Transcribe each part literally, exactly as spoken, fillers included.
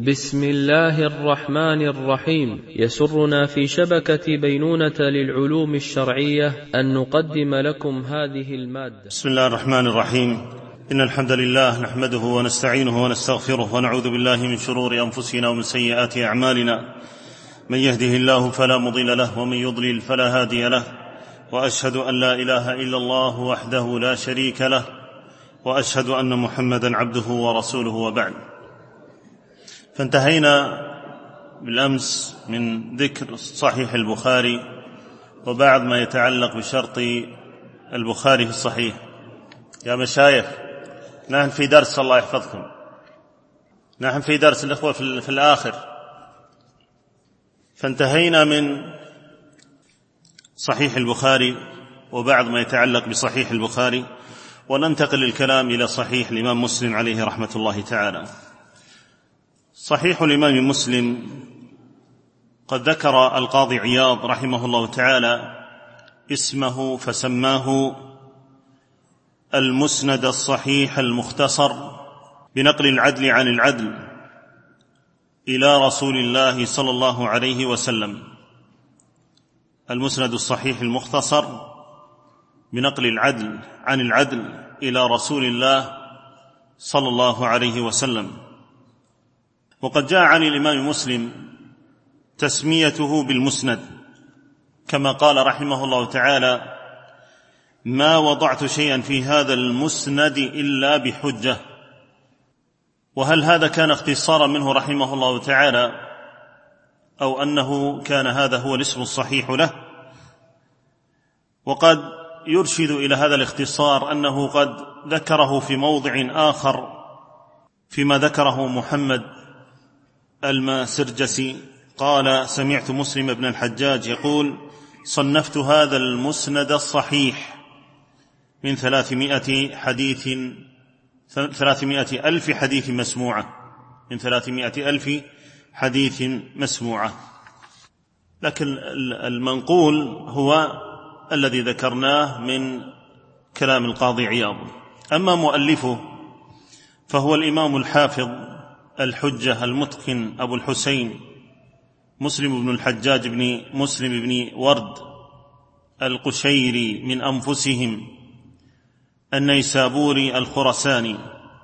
بسم الله الرحمن الرحيم. يسرنا في شبكة بينونة للعلوم الشرعية أن نقدم لكم هذه المادة. بسم الله الرحمن الرحيم. إن الحمد لله نحمده ونستعينه ونستغفره ونعوذ بالله من شرور أنفسنا ومن سيئات أعمالنا. من يهده الله فلا مضل له ومن يضلل فلا هادي له، وأشهد أن لا إله إلا الله وحده لا شريك له، وأشهد أن محمدا عبده ورسوله، وبعد. فانتهينا بالأمس من ذكر صحيح البخاري وبعض ما يتعلق بشرط البخاري في الصحيح. يا مشايخ، نحن في درس، الله يحفظكم، نحن في درس الإخوة في الآخر. فانتهينا من صحيح البخاري وبعض ما يتعلق بصحيح البخاري، وننتقل الكلام إلى صحيح الإمام مسلم عليه رحمة الله تعالى. صحيح الإمام مسلم قد ذكر القاضي عياض رحمه الله تعالى اسمه فسماه المسند الصحيح المختصر بنقل العدل عن العدل إلى رسول الله صلى الله عليه وسلم. المسند الصحيح المختصر بنقل العدل عن العدل إلى رسول الله صلى الله عليه وسلم. وقد جاء عن الإمام مسلم تسميته بالمسند، كما قال رحمه الله تعالى: ما وضعت شيئا في هذا المسند إلا بحجة. وهل هذا كان اختصارا منه رحمه الله تعالى، أو أنه كان هذا هو الاسم الصحيح له؟ وقد يرشد إلى هذا الاختصار أنه قد ذكره في موضع آخر فيما ذكره محمد الماسرجسي، قال: سمعت مسلم بن الحجاج يقول: صنفت هذا المسند الصحيح من ثلاثمائة حديث ثلاثمائة ألف حديث مسموعة من ثلاثمائة ألف حديث مسموعة. لكن المنقول هو الذي ذكرناه من كلام القاضي عياض. أما مؤلفه فهو الإمام الحافظ الحجة المتقن أبو الحسين مسلم بن الحجاج بن مسلم بن ورد القشيري من أنفسهم النيسابوري الخرساني.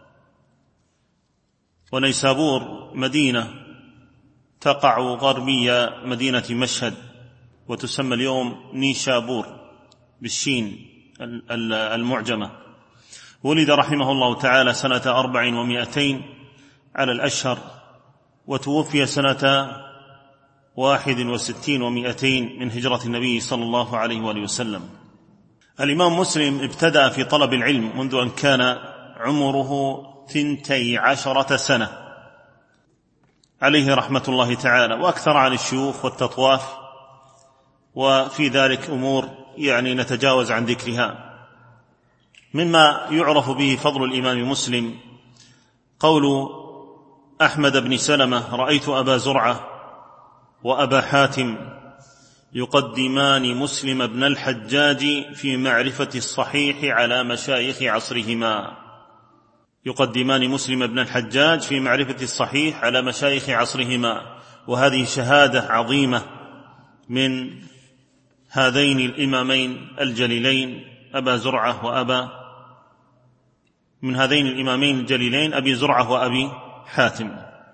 ونيسابور مدينة تقع غربية مدينة مشهد، وتسمى اليوم نيشابور بالشين المعجمة. ولد رحمه الله تعالى سنة أربع ومائتين على الأشهر، وتوفي سنة واحد وستين ومائتين من هجرة النبي صلى الله عليه وآله وسلم. الإمام مسلم ابتدأ في طلب العلم منذ أن كان عمره ثنتي عشرة سنة عليه رحمة الله تعالى، وأكثر عن الشيوخ والتطواف، وفي ذلك أمور يعني نتجاوز عن ذكرها. مما يعرف به فضل الإمام مسلم قول أحمد بن سلمة: رأيت أبا زرعة وأبا حاتم يقدمان مسلم بن الحجاج في معرفة الصحيح على مشايخ عصرهما. يقدمان مسلم بن الحجاج في معرفة الصحيح على مشايخ عصرهما. وهذه شهادة عظيمة من هذين الإمامين الجليلين أبا زرعة وأبا من هذين الإمامين الجليلين أبي زرعة وأبي حاتم.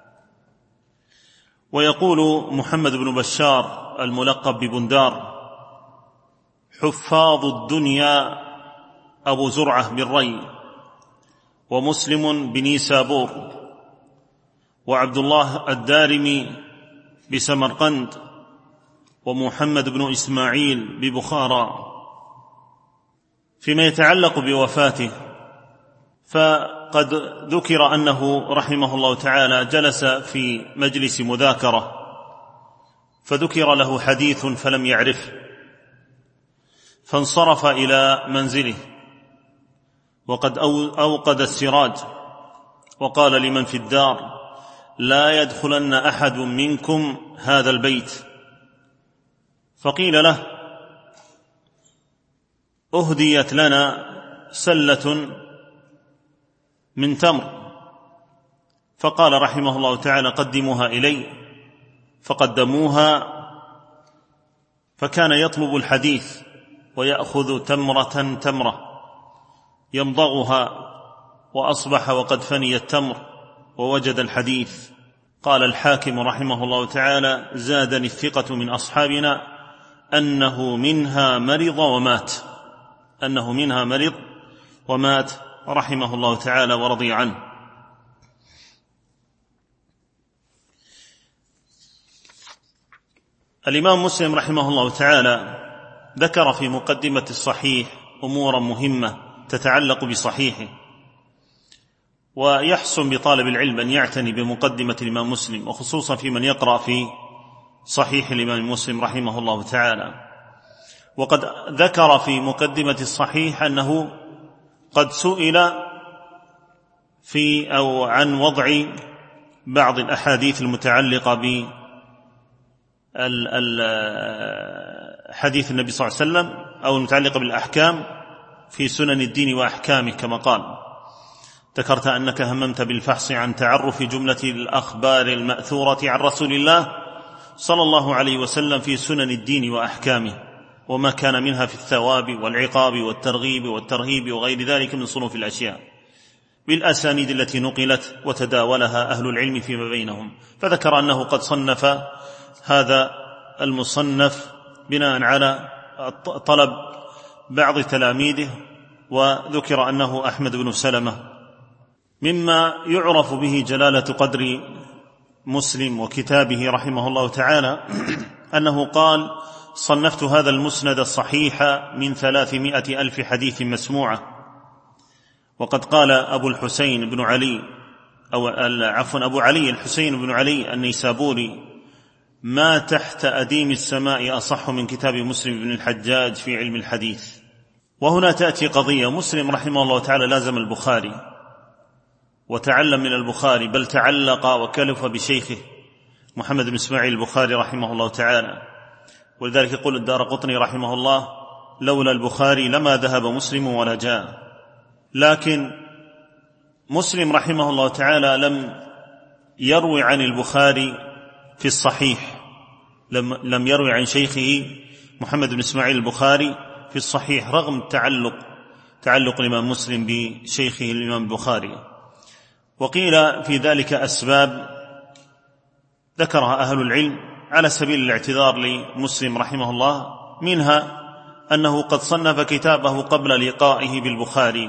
ويقول محمد بن بشار الملقب ببندار: حفاظ الدنيا أبو زرعة بالري، ومسلم بنيسابور، وعبد الله الدارمي بسمرقند، ومحمد بن إسماعيل ببخارى. فيما يتعلق بوفاته فقد ذكر أنه رحمه الله تعالى جلس في مجلس مذاكرة، فذكر له حديث فلم يعرفه، فانصرف إلى منزله وقد أوقد السراج، وقال لمن في الدار: لا يدخلن أحد منكم هذا البيت. فقيل له: أهديت لنا سلة من تمر، فقال رحمه الله تعالى: قدموها إلي، فقدموها، فكان يطلب الحديث ويأخذ تمرة تمرة يمضغها، وأصبح وقد فني التمر ووجد الحديث. قال الحاكم رحمه الله تعالى: زادني الثقة من أصحابنا أنه منها مرض ومات أنه منها مرض ومات رحمه الله تعالى ورضي عنه. الإمام مسلم رحمه الله تعالى ذكر في مقدمة الصحيح أمورا مهمة تتعلق بصحيحه، ويحسن بطالب العلم أن يعتني بمقدمة الإمام مسلم، وخصوصا في من يقرأ في صحيح الإمام مسلم رحمه الله تعالى. وقد ذكر في مقدمة الصحيح أنه قد سئل في أو عن وضع بعض الأحاديث المتعلقة ب حديث النبي صلى الله عليه وسلم أو المتعلقة بالأحكام في سنن الدين وأحكامه، كما قال: ذكرت أنك هممت بالفحص عن تعرف جملة الأخبار المأثورة عن رسول الله صلى الله عليه وسلم في سنن الدين وأحكامه، وما كان منها في الثواب والعقاب والترغيب والترهيب وغير ذلك من صنوف الأشياء، بالأسانيد التي نقلت وتداولها أهل العلم فيما بينهم. فذكر أنه قد صنف هذا المصنف بناء على طلب بعض تلاميذه، وذكر أنه أحمد بن سلمة. مما يعرف به جلالة قدر مسلم وكتابه رحمه الله تعالى أنه قال: صنفت هذا المسند الصحيح من ثلاثمائة ألف حديث مسموعة. وقد قال أبو الحسين بن علي أو عفوا أبو علي الحسين بن علي النيسابوري: ما تحت أديم السماء أصح من كتاب مسلم بن الحجاج في علم الحديث. وهنا تأتي قضية: مسلم رحمه الله تعالى لازم البخاري وتعلم من البخاري، بل تعلق وكلف بشيخه محمد بن إسماعيل البخاري رحمه الله تعالى. ولذلك يقول الدارقطني رحمه الله: لولا البخاري لما ذهب مسلم ولا جاء. لكن مسلم رحمه الله تعالى لم يروي عن البخاري في الصحيح، لم, لم يروي عن شيخه محمد بن إسماعيل البخاري في الصحيح، رغم تعلق تعلق الإمام مسلم بشيخه الإمام البخاري. وقيل في ذلك أسباب ذكرها أهل العلم على سبيل الاعتذار لمسلم رحمه الله، منها أنه قد صنف كتابه قبل لقائه بالبخاري،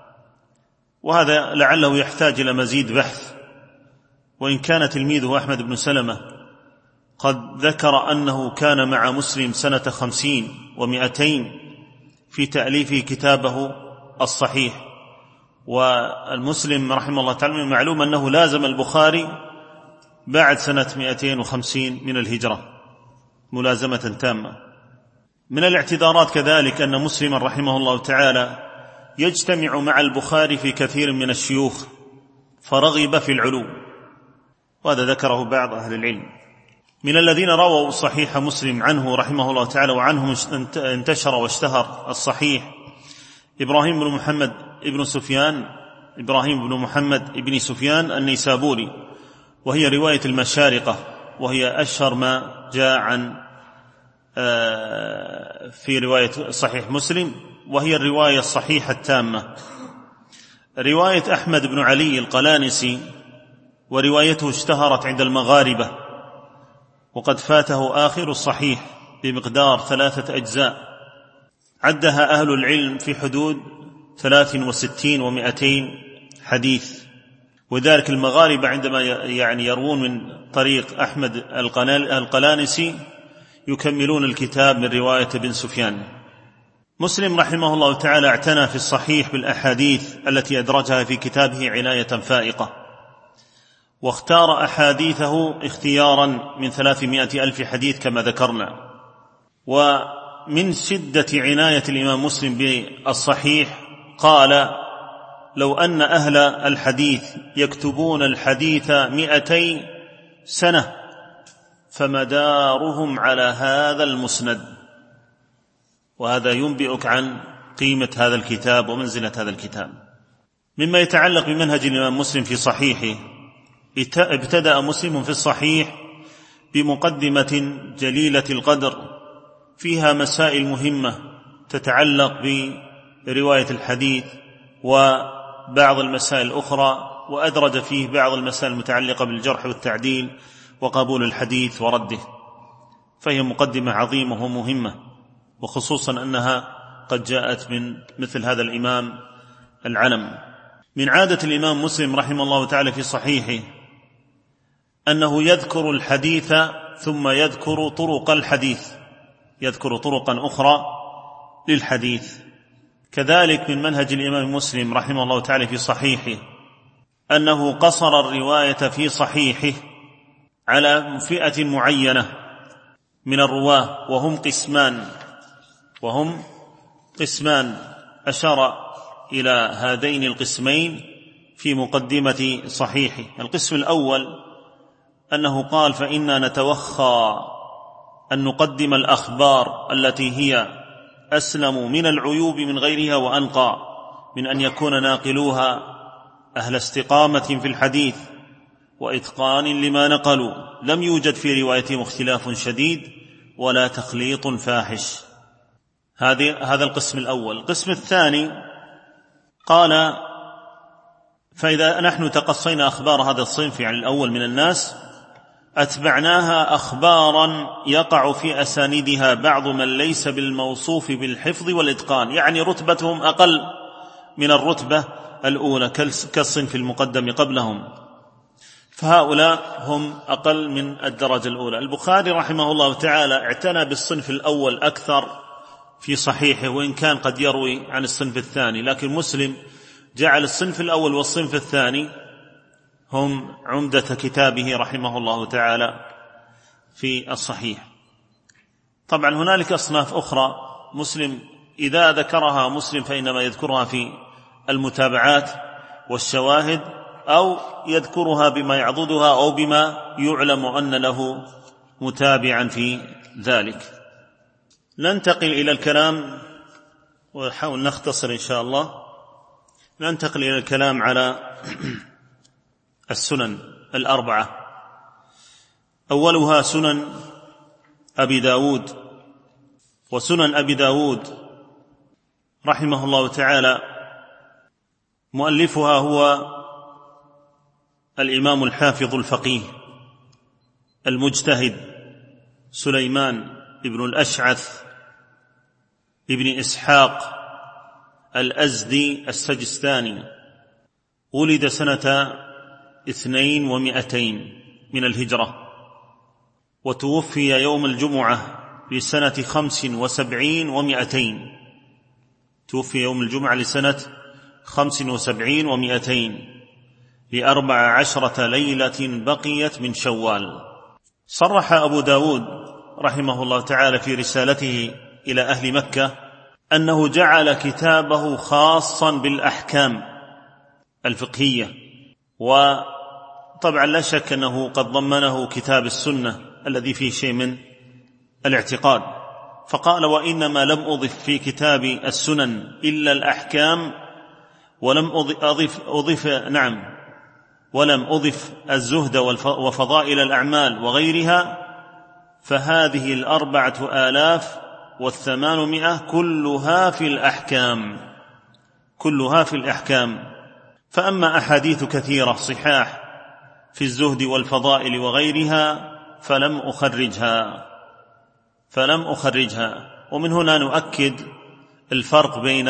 وهذا لعله يحتاج إلى مزيد بحث. وإن كان تلميذه أحمد بن سلمة قد ذكر أنه كان مع مسلم سنة خمسين ومئتين في تأليف كتابه الصحيح. والمسلم رحمه الله تعالى من معلوم أنه لازم البخاري بعد سنة مئتين وخمسين من الهجرة ملازمة تامة. من الاعتذارات كذلك أن مسلم رحمه الله تعالى يجتمع مع البخاري في كثير من الشيوخ فرغب في العلو، وهذا ذكره بعض أهل العلم. من الذين رووا صحيح مسلم عنه رحمه الله تعالى وعنهم انتشر واشتهر الصحيح إبراهيم بن محمد ابن سفيان إبراهيم بن محمد ابن سفيان النيسابوري، وهي رواية المشارقة، وهي أشهر ما جاء عن في رواية صحيح مسلم، وهي الرواية الصحيحة التامة. رواية أحمد بن علي القلانسي وروايته اشتهرت عند المغاربة، وقد فاته آخر الصحيح بمقدار ثلاثة أجزاء عدها أهل العلم في حدود ثلاث وستين ومئتين حديث. وذلك المغاربة عندما يعني يروون من طريق أحمد القلانسي يكملون الكتاب من رواية بن سفيان. مسلم رحمه الله تعالى اعتنى في الصحيح بالأحاديث التي أدرجها في كتابه عناية فائقة، واختار أحاديثه اختيارا من ثلاثمائة ألف حديث كما ذكرنا. ومن شدة عناية الإمام مسلم بالصحيح قال: لو أن أهل الحديث يكتبون الحديث مئتي سنة فمدارهم على هذا المسند. وهذا ينبئك عن قيمة هذا الكتاب ومنزلة هذا الكتاب. مما يتعلق بمنهج الإمام مسلم في صحيحه ابتدأ مسلم في الصحيح بمقدمة جليلة القدر فيها مسائل مهمة تتعلق برواية الحديث وبعض المسائل الأخرى، وأدرج فيه بعض المسائل المتعلقة بالجرح والتعديل وقبول الحديث ورده، فهي مقدمة عظيمة ومهمة، وخصوصا أنها قد جاءت من مثل هذا الإمام العلم. من عادة الإمام مسلم رحمه الله تعالى في صحيحه أنه يذكر الحديث ثم يذكر طرق الحديث، يذكر طرقا أخرى للحديث. كذلك من منهج الإمام مسلم رحمه الله تعالى في صحيحه أنه قصر الرواية في صحيحه على فئة معينة من الرواة، وهم قسمان وهم قسمان أشار إلى هذين القسمين في مقدمة صحيحه. القسم الأول أنه قال: فإنا نتوخى أن نقدم الأخبار التي هي أسلم من العيوب من غيرها وأنقى من أن يكون ناقلوها أهل استقامة في الحديث وإتقان لما نقلوا، لم يوجد في روايتهم اختلاف شديد ولا تخليط فاحش. هذا القسم الأول. القسم الثاني قال: فإذا نحن تقصينا أخبار هذا الصنف يعني الأول من الناس أتبعناها أخبارا يقع في أسانيدها بعض من ليس بالموصوف بالحفظ والإتقان، يعني رتبتهم أقل من الرتبة الأولى كالصنف المقدم قبلهم، فهؤلاء هم أقل من الدرجة الأولى. البخاري رحمه الله تعالى اعتنى بالصنف الأول أكثر في صحيحه، وإن كان قد يروي عن الصنف الثاني، لكن مسلم جعل الصنف الأول والصنف الثاني هم عمدة كتابه رحمه الله تعالى في الصحيح. طبعا هنالك أصناف أخرى مسلم إذا ذكرها مسلم فإنما يذكرها في المتابعات والشواهد، أو يذكرها بما يعضدها أو بما يعلم أن له متابعا في ذلك. ننتقل إلى الكلام ونحاول نختصر إن شاء الله. ننتقل إلى الكلام على السنن الأربعة. أولها سنن أبي داود. وسنن أبي داود رحمه الله تعالى مؤلفها هو الإمام الحافظ الفقيه المجتهد سليمان ابن الأشعث ابن إسحاق الأزدي السجستاني، ولد سنة اثنين ومئتين من الهجرة، وتوفي يوم الجمعة لسنة خمس وسبعين ومئتين، توفي يوم الجمعة لسنة خمس وسبعين ومئتين لأربع عشرة ليلة بقيت من شوال. صرح أبو داود رحمه الله تعالى في رسالته إلى أهل مكة أنه جعل كتابه خاصا بالأحكام الفقهية، وطبعا لا شك أنه قد ضمنه كتاب السنة الذي فيه شيء من الاعتقاد، فقال: وإنما لم أضف في كتاب السنن إلا الأحكام، ولم أضف, أضف نعم ولم أضف الزهد وفضائل الأعمال وغيرها، فهذه الأربعة آلاف والثمانمائة كلها في الأحكام كلها في الأحكام. فأما أحاديث كثيرة صحاح في الزهد والفضائل وغيرها فلم أخرجها فلم أخرجها ومن هنا نؤكد الفرق بين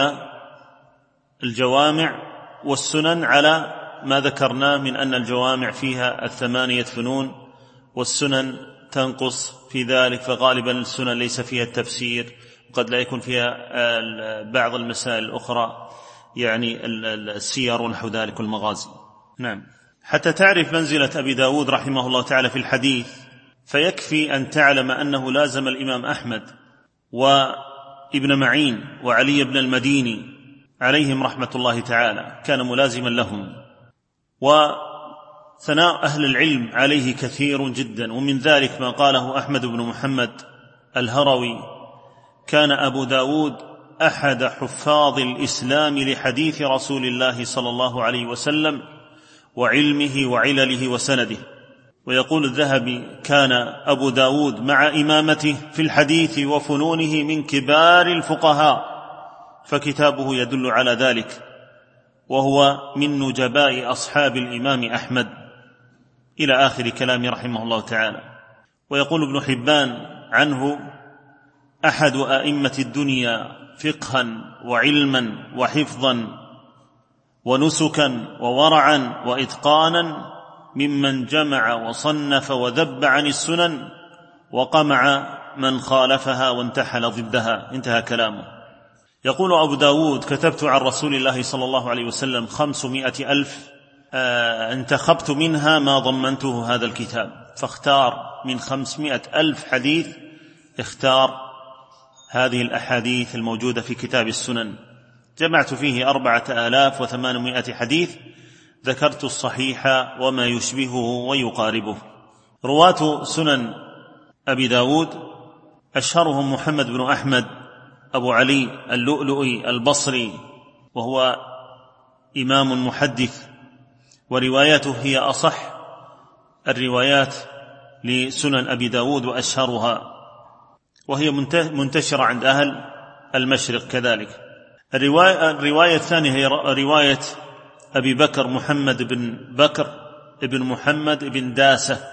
الجوامع والسنن على ما ذكرناه من أن الجوامع فيها الثمانية فنون والسنن تنقص في ذلك، فغالبا السنن ليس فيها التفسير، وقد لا يكون فيها بعض المسائل الأخرى يعني السير ونحو ذلك والمغازي. نعم. حتى تعرف منزلة أبي داود رحمه الله تعالى في الحديث فيكفي أن تعلم أنه لازم الإمام أحمد وابن معين وعلي بن المديني عليهم رحمة الله تعالى، كان ملازما لهم، وثناء أهل العلم عليه كثير جدا. ومن ذلك ما قاله أحمد بن محمد الهروي: كان أبو داود أحد حفاظ الإسلام لحديث رسول الله صلى الله عليه وسلم، وعلمه وعلله وسنده. ويقول الذهبي: كان أبو داود مع إمامته في الحديث وفنونه من كبار الفقهاء، فكتابه يدل على ذلك، وهو من نجباء أصحاب الإمام أحمد، إلى آخر كلامه رحمه الله تعالى. ويقول ابن حبان عنه: أحد أئمة الدنيا فقها وعلما وحفظا ونسكا وورعا وإتقانا، ممن جمع وصنف وذب عن السنن وقمع من خالفها وانتحل ضدها. انتهى كلامه. يقول أبو داود: كتبت عن رسول الله صلى الله عليه وسلم خمسمائة ألف، آه انتخبت منها ما ضمنته هذا الكتاب، فاختار من خمسمائة ألف حديث، اختار هذه الأحاديث الموجودة في كتاب السنن. جمعت فيه أربعة آلاف وثمانمائة حديث، ذكرت الصحيح وما يشبهه ويقاربه. رواة سنن أبي داود أشهرهم محمد بن أحمد أبو علي اللؤلؤي البصري، وهو إمام محدث، وروايته هي أصح الروايات لسنن أبي داود وأشهرها، وهي منتشرة عند أهل المشرق كذلك. الرواية, الرواية الثانية هي رواية أبي بكر محمد بن بكر ابن محمد بن داسة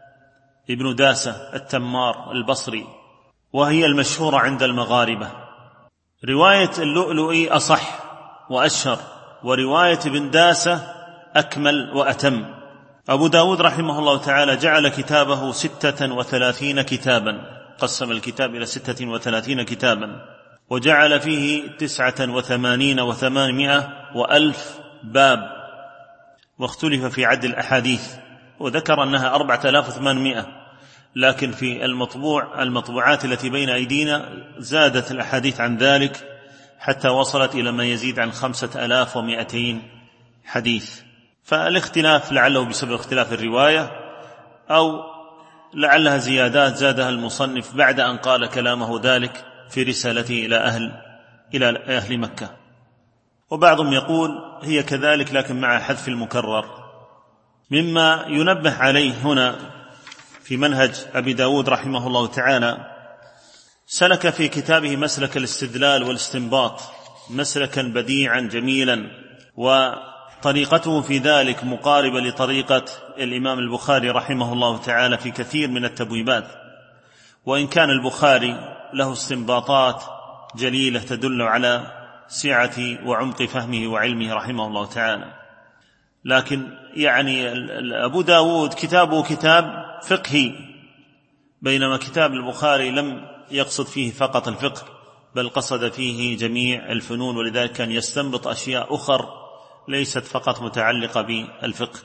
ابن داسة التمار البصري، وهي المشهورة عند المغاربة. رواية اللؤلؤي أصح وأشهر، ورواية ابن داسة أكمل وأتم. أبو داود رحمه الله تعالى جعل كتابه ستة وثلاثين كتابا، قسم الكتاب إلى ستة وثلاثين كتابا، وجعل فيه تسعة وثمانين وثمانمائة وألف باب، واختلف في عد الأحاديث، وذكر أنها أربعة آلاف وثمانمائة، لكن في المطبوع المطبوعات التي بين أيدينا زادت الأحاديث عن ذلك حتى وصلت إلى ما يزيد عن خمسة آلاف ومائتين حديث. فالاختلاف لعله بسبب اختلاف الرواية، أو لعلها زيادات زادها المصنف بعد أن قال كلامه ذلك في رسالته إلى أهل إلى أهل مكة. وبعضهم يقول هي كذلك لكن مع حذف المكرر. مما ينبه عليه هنا في منهج أبي داود رحمه الله تعالى، سلك في كتابه مسلك الاستدلال والاستنباط مسلكا بديعا جميلا، وطريقته في ذلك مقاربة لطريقة الإمام البخاري رحمه الله تعالى في كثير من التبويبات، وإن كان البخاري له استنباطات جليلة تدل على سعة وعمق فهمه وعلمه رحمه الله تعالى، لكن يعني أبو داود كتابه كتاب فقهي، بينما كتاب البخاري لم يقصد فيه فقط الفقه، بل قصد فيه جميع الفنون، ولذلك كان يستنبط أشياء أخر ليست فقط متعلقة بالفقه.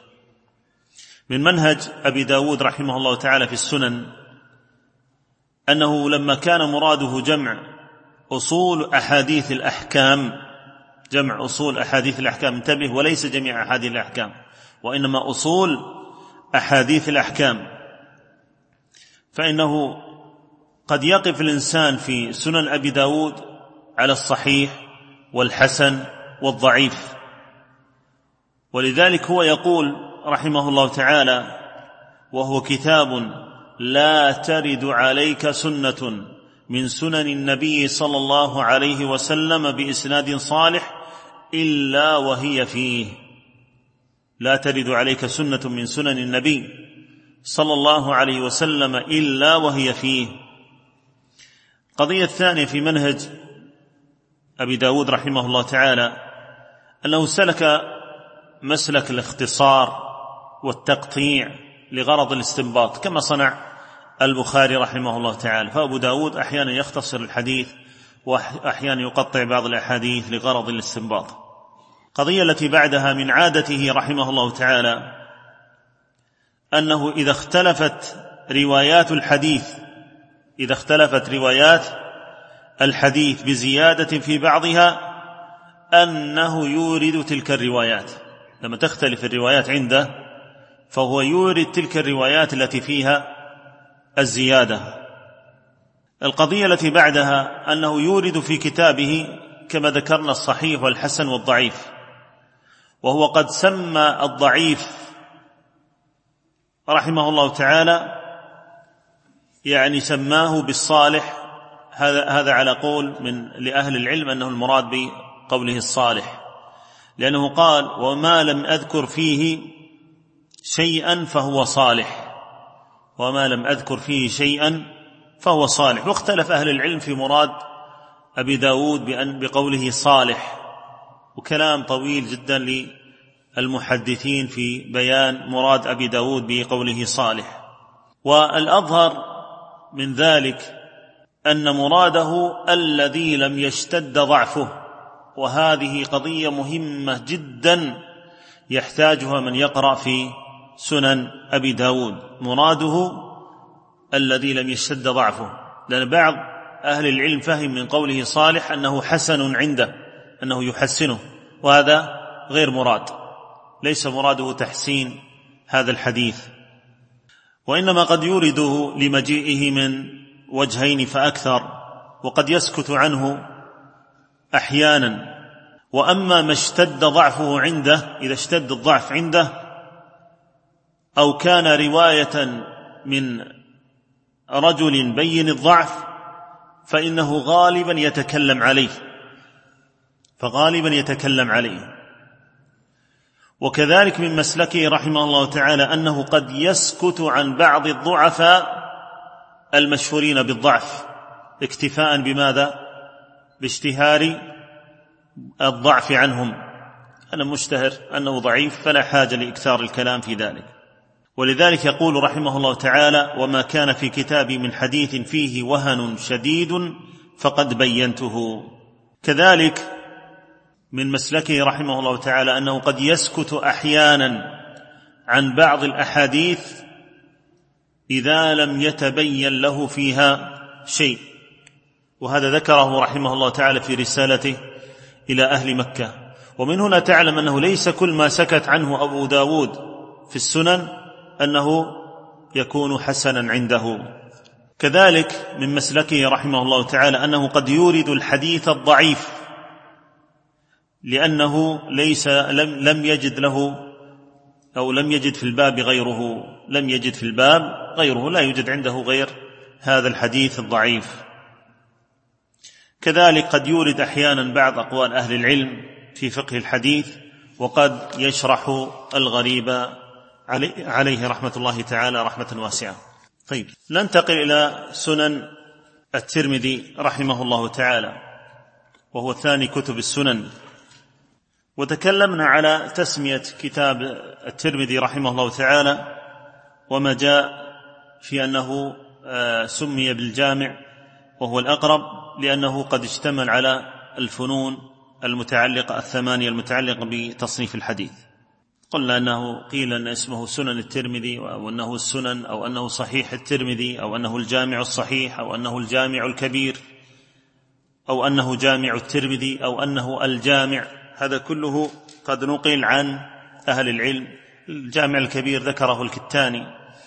من منهج أبي داود رحمه الله تعالى في السنن أنه لما كان مراده جمع أصول أحاديث الأحكام، جمع أصول أحاديث الأحكام، انتبه، وليس جميع أحاديث الأحكام، وإنما أصول أحاديث الأحكام، فإنه قد يقف الإنسان في سنن أبي داود على الصحيح والحسن والضعيف، ولذلك هو يقول رحمه الله تعالى: وهو كتاب لا ترد عليك سنة من سنن النبي صلى الله عليه وسلم بإسناد صالح إلا وهي فيه. لا ترد عليك سنة من سنن النبي صلى الله عليه وسلم إلا وهي فيه. القضية الثانية في منهج أبي داود رحمه الله تعالى أنه سلك مسلك الاختصار والتقطيع لغرض الاستنباط كما صنع البخاري رحمه الله تعالى. فأبو داود أحيانا يختصر الحديث وأحيانا يقطع بعض الأحاديث لغرض الاستنباط. القضية التي بعدها من عادته رحمه الله تعالى أنه إذا اختلفت روايات الحديث إذا اختلفت روايات الحديث بزيادة في بعضها أنه يورد تلك الروايات. لما تختلف الروايات عنده فهو يورد تلك الروايات التي فيها الزيادة. القضية التي بعدها أنه يورد في كتابه كما ذكرنا الصحيح والحسن والضعيف، وهو قد سمى الضعيف رحمه الله تعالى، يعني سماه بالصالح. هذا هذا على قول من لأهل العلم أنه المراد بقوله الصالح، لأنه قال: وما لم أذكر فيه شيئا فهو صالح، وما لم أذكر فيه شيئا فهو صالح. واختلف أهل العلم في مراد أبي داود بأن بقوله صالح، وكلام طويل جدا للمحدثين في بيان مراد أبي داود بقوله صالح. والأظهر من ذلك أن مراده الذي لم يشتد ضعفه، وهذه قضية مهمة جدا يحتاجها من يقرأ في سنن أبي داود. مراده الذي لم يشتد ضعفه، لأن بعض أهل العلم فهم من قوله صالح أنه حسن عنده، أنه يحسنه، وهذا غير مراد، ليس مراده تحسين هذا الحديث، وإنما قد يورده لمجيئه من وجهين فأكثر، وقد يسكت عنه أحيانا. وأما ما اشتد ضعفه عنده، إذا اشتد الضعف عنده أو كان رواية من رجل بين الضعف، فإنه غالبا يتكلم عليه، فغالبا يتكلم عليه. وكذلك من مسلكه رحمه الله تعالى أنه قد يسكت عن بعض الضعفاء المشهورين بالضعف، اكتفاء بماذا؟ باشتهار الضعف عنهم. أنا مشتهر أنه ضعيف، فلا حاجة لإكثار الكلام في ذلك. ولذلك يقول رحمه الله تعالى: وما كان في كتابي من حديث فيه وهن شديد فقد بينته. كذلك من مسلكه رحمه الله تعالى أنه قد يسكت أحيانا عن بعض الأحاديث إذا لم يتبين له فيها شيء، وهذا ذكره رحمه الله تعالى في رسالته إلى أهل مكة. ومن هنا تعلم أنه ليس كل ما سكت عنه أبو داود في السنن أنه يكون حسنا عنده. كذلك من مسلكه رحمه الله تعالى أنه قد يورد الحديث الضعيف لأنه ليس لم, لم يجد له أو لم يجد في الباب غيره، لم يجد في الباب غيره، لا يوجد عنده غير هذا الحديث الضعيف. كذلك قد يورد أحيانا بعض أقوال أهل العلم في فقه الحديث، وقد يشرح الغريب عليه رحمة الله تعالى رحمة واسعة. طيب، ننتقل إلى سنن الترمذي رحمه الله تعالى، وهو ثاني كتب السنن. وتكلمنا على تسمية كتاب الترمذي رحمه الله تعالى، وما جاء في أنه سمي بالجامع، وهو الأقرب لأنه قد اشتمل على الفنون المتعلقة الثمانية المتعلقة بتصنيف الحديث. قلنا أنه قيل أن اسمه سنن الترمذي، أو أنه السنن، أو أنه صحيح الترمذي، أو أنه الجامع الصحيح، أو أنه الجامع الكبير، أو أنه جامع الترمذي، أو أنه الجامع. هذا كله قد نقل عن أهل العلم. الجامع الكبير ذكره الكتاني،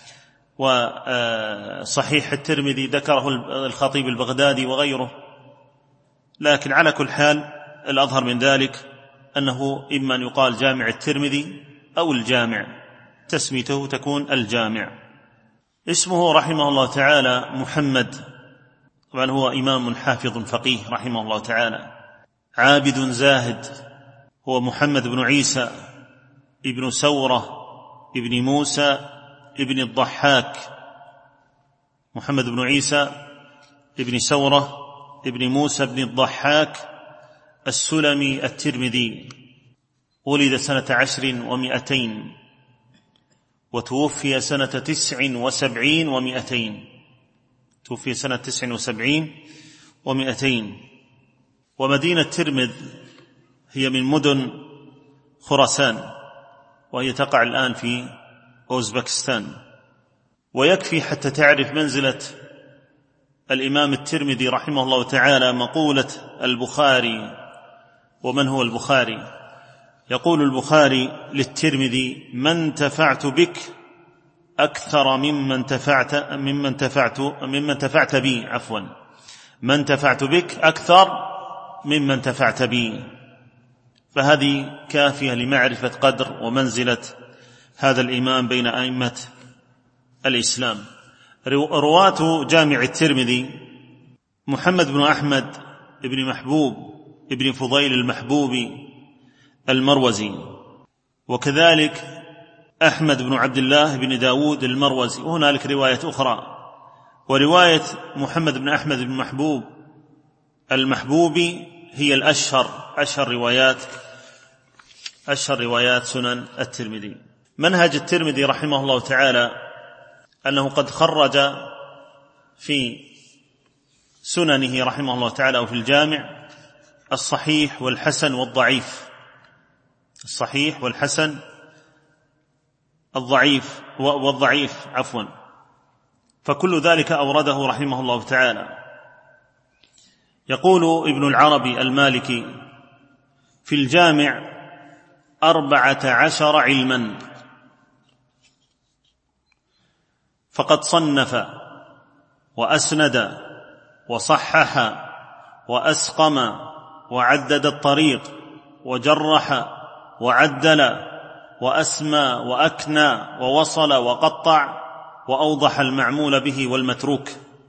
وصحيح الترمذي ذكره الخطيب البغدادي وغيره. لكن على كل حال الأظهر من ذلك أنه إما أن يقال جامع الترمذي أو الجامع، تسميته تكون الجامع. اسمه رحمه الله تعالى محمد، طبعا هو إمام حافظ فقيه رحمه الله تعالى، عابد زاهد. هو محمد بن عيسى ابن سورة ابن موسى ابن الضحاك، محمد بن عيسى ابن سورة ابن موسى ابن الضحاك السلمي الترمذي. ولد سنة عشر ومئتين، وتوفي سنة تسع وسبعين ومئتين، توفي سنة تسع وسبعين ومئتين. ومدينة ترمذ هي من مدن خراسان، وهي تقع الآن في أوزبكستان. ويكفي حتى تعرف منزلة الإمام الترمذي رحمه الله تعالى مقولة البخاري. ومن هو البخاري؟ يقول البخاري للترمذي: من انتفعت بك أكثر ممن انتفعت ممن انتفعت ممن انتفعت بي عفوا من انتفعت بك أكثر ممن انتفعت بي. فهذه كافية لمعرفة قدر ومنزلة هذا الإمام بين أئمة الإسلام. رواة جامع الترمذي محمد بن أحمد بن محبوب ابن فضيل المحبوبي المروزي، وكذلك أحمد بن عبد الله بن داود المروزي، وهنالك رواية أخرى. ورواية محمد بن أحمد بن محبوب المحبوبي هي الأشهر أشهر روايات أشهر روايات سنن الترمذي. منهج الترمذي رحمه الله تعالى أنه قد خرج في سننه رحمه الله تعالى وفي الجامع الصحيح والحسن والضعيف الصحيح والحسن الضعيف والضعيف عفوا فكل ذلك أورده رحمه الله تعالى. يقول ابن العربي المالكي في الجامع أربعة عشر علما، فقد صنف وأسند وصحح وأسقم وعدد الطريق وجرح وعدل وأسمى وأكنى ووصل وقطع وأوضح المعمول به والمتروك،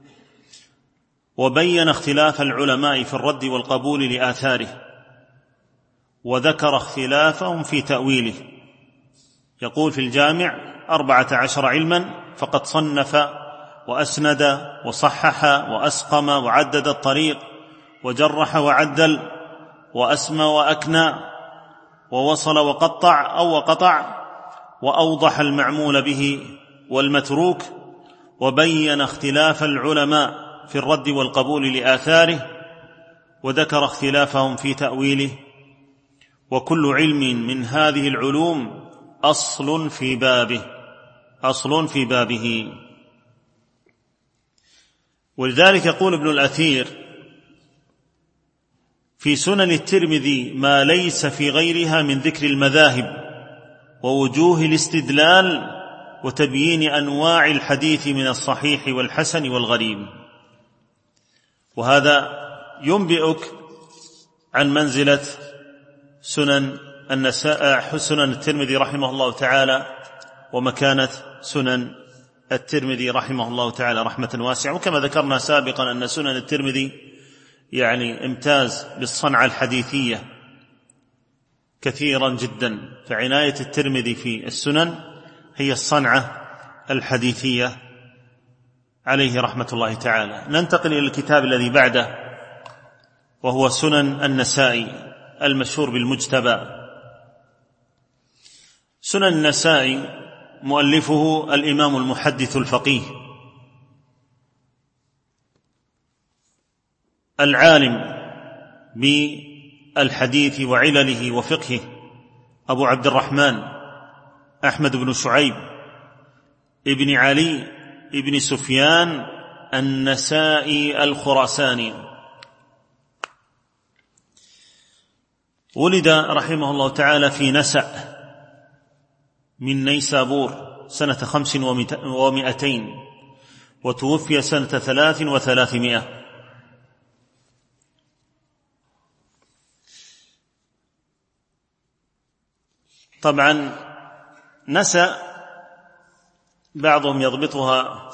وبين اختلاف العلماء في الرد والقبول لآثاره، وذكر اختلافهم في تأويله. يقول في الجامع أربعة عشر علما، فقد صنف وأسند وصحح وأسقم وعدد الطريق وجرح وعدل وأسمى وأكنى ووصل وقطع أو وقطع وأوضح المعمول به والمتروك، وبين اختلاف العلماء في الرد والقبول لآثاره، وذكر اختلافهم في تأويله. وكل علم من هذه العلوم أصل في بابه أصل في بابه ولذلك يقول ابن الأثير في سنن الترمذي ما ليس في غيرها من ذكر المذاهب ووجوه الاستدلال وتبيين أنواع الحديث من الصحيح والحسن والغريب. وهذا ينبئك عن منزلة سنن النساء سنن الترمذي رحمه الله تعالى ومكانة سنن الترمذي رحمه الله تعالى رحمة واسعة. وكما ذكرنا سابقا أن سنن الترمذي يعني امتاز بالصنعة الحديثية كثيرا جدا، فعناية الترمذي في السنن هي الصنعة الحديثية عليه رحمة الله تعالى. ننتقل إلى الكتاب الذي بعده وهو سنن النسائي المشهور بالمجتبى. سنن النسائي مؤلفه الإمام المحدث الفقيه العالم بالحديث وعلله وفقهه أبو عبد الرحمن أحمد بن شعيب ابن علي ابن سفيان النسائي الخراساني. ولد رحمه الله تعالى في نسأ من نيسابور سنة خمس ومئتين، وتوفي سنة ثلاث وثلاثمائة. طبعا نسأ بعضهم يضبطها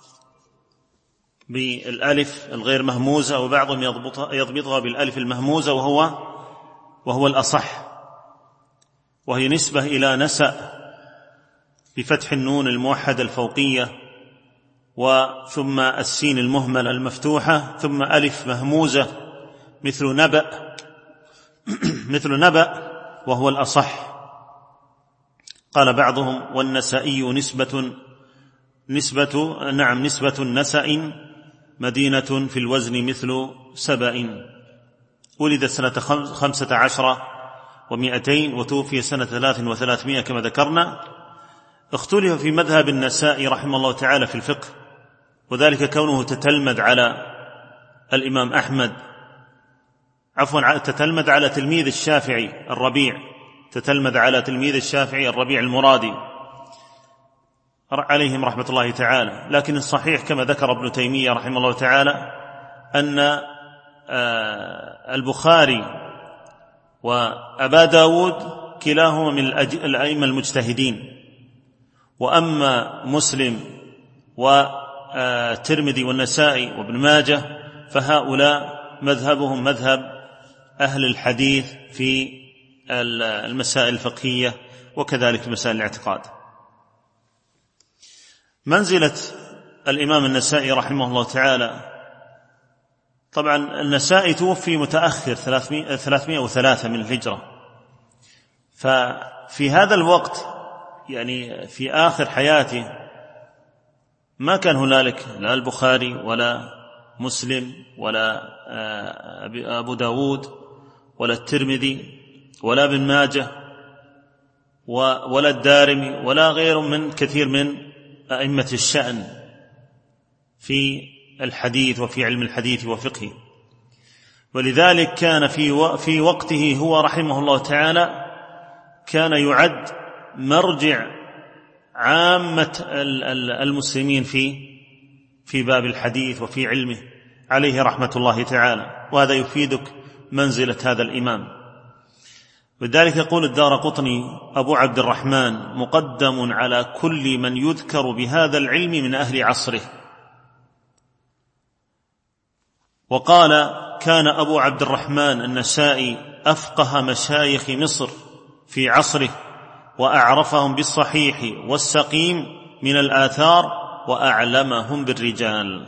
بالألف الغير مهموزة، وبعضهم يضبطها, يضبطها بالألف المهموزة، وهو وهو الأصح، وهي نسبة إلى نسأ بفتح النون الموحدة الفوقية وثم السين المهملة المفتوحة ثم ألف مهموزة مثل نبأ مثل نبأ وهو الأصح. قال بعضهم والنسائي نسبة نسبة نعم نسبة نسأ مدينة في الوزن مثل سبأ. ولد سنة خمسة عشر ومئتين وتوفي سنة ثلاث وثلاثمائة كما ذكرنا. اختلف في مذهب النسائي رحمه الله تعالى في الفقه، وذلك كونه تتلمذ على الإمام أحمد عفوا تتلمذ على تلميذ الشافعي الربيع تتلمذ على تلميذ الشافعي الربيع المرادي عليهم رحمة الله تعالى. لكن الصحيح كما ذكر ابن تيمية رحمه الله تعالى أن البخاري وأبا داود كلاهما من الأئمة المجتهدين. وأما مسلم والترمذي والنسائي وابن ماجه فهؤلاء مذهبهم مذهب أهل الحديث في المسائل الفقهية وكذلك مسائل الاعتقاد. منزلة الإمام النسائي رحمه الله تعالى، طبعا النسائي توفي متأخر ثلاثمائة وثلاثة من الهجرة، ففي هذا الوقت يعني في آخر حياته ما كان هنالك لا البخاري ولا مسلم ولا أبو داود ولا الترمذي ولا ابن ماجه ولا الدارمي ولا غير من كثير من أئمة الشأن في الحديث وفي علم الحديث وفقهه. ولذلك كان في في وقته هو رحمه الله تعالى كان يعد مرجع عامة المسلمين في في باب الحديث وفي علمه عليه رحمة الله تعالى، وهذا يفيدك منزلة هذا الإمام. ولذلك يقول الدارقطني أبو عبد الرحمن مقدم على كل من يذكر بهذا العلم من أهل عصره. وقال كان أبو عبد الرحمن النسائي أفقه مشايخ مصر في عصره، وأعرفهم بالصحيح والسقيم من الآثار، وأعلمهم بالرجال.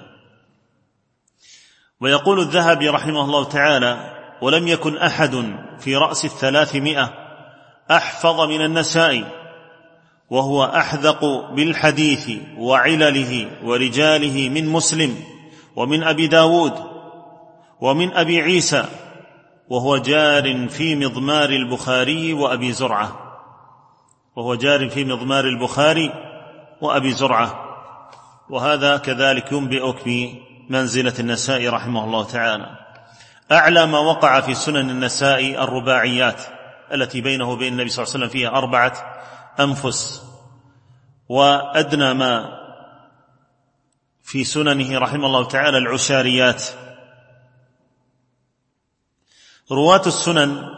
ويقول الذهبي رحمه الله تعالى ولم يكن أحد في رأس الثلاثمائة أحفظ من النسائي، وهو أحذق بالحديث وعلله ورجاله من مسلم ومن أبي داود ومن أبي عيسى، وهو جار في مضمار البخاري وأبي زرعة وهو جار في مضمار البخاري وأبي زرعة وهذا كذلك ينبئك بمنزلة النسائي رحمه الله تعالى. أعلى ما وقع في سنن النسائي الرباعيات التي بينه وبين النبي صلى الله عليه وسلم فيها أربعة أنفس، وأدنى ما في سننه رحمه الله تعالى العشاريات. رواة السنن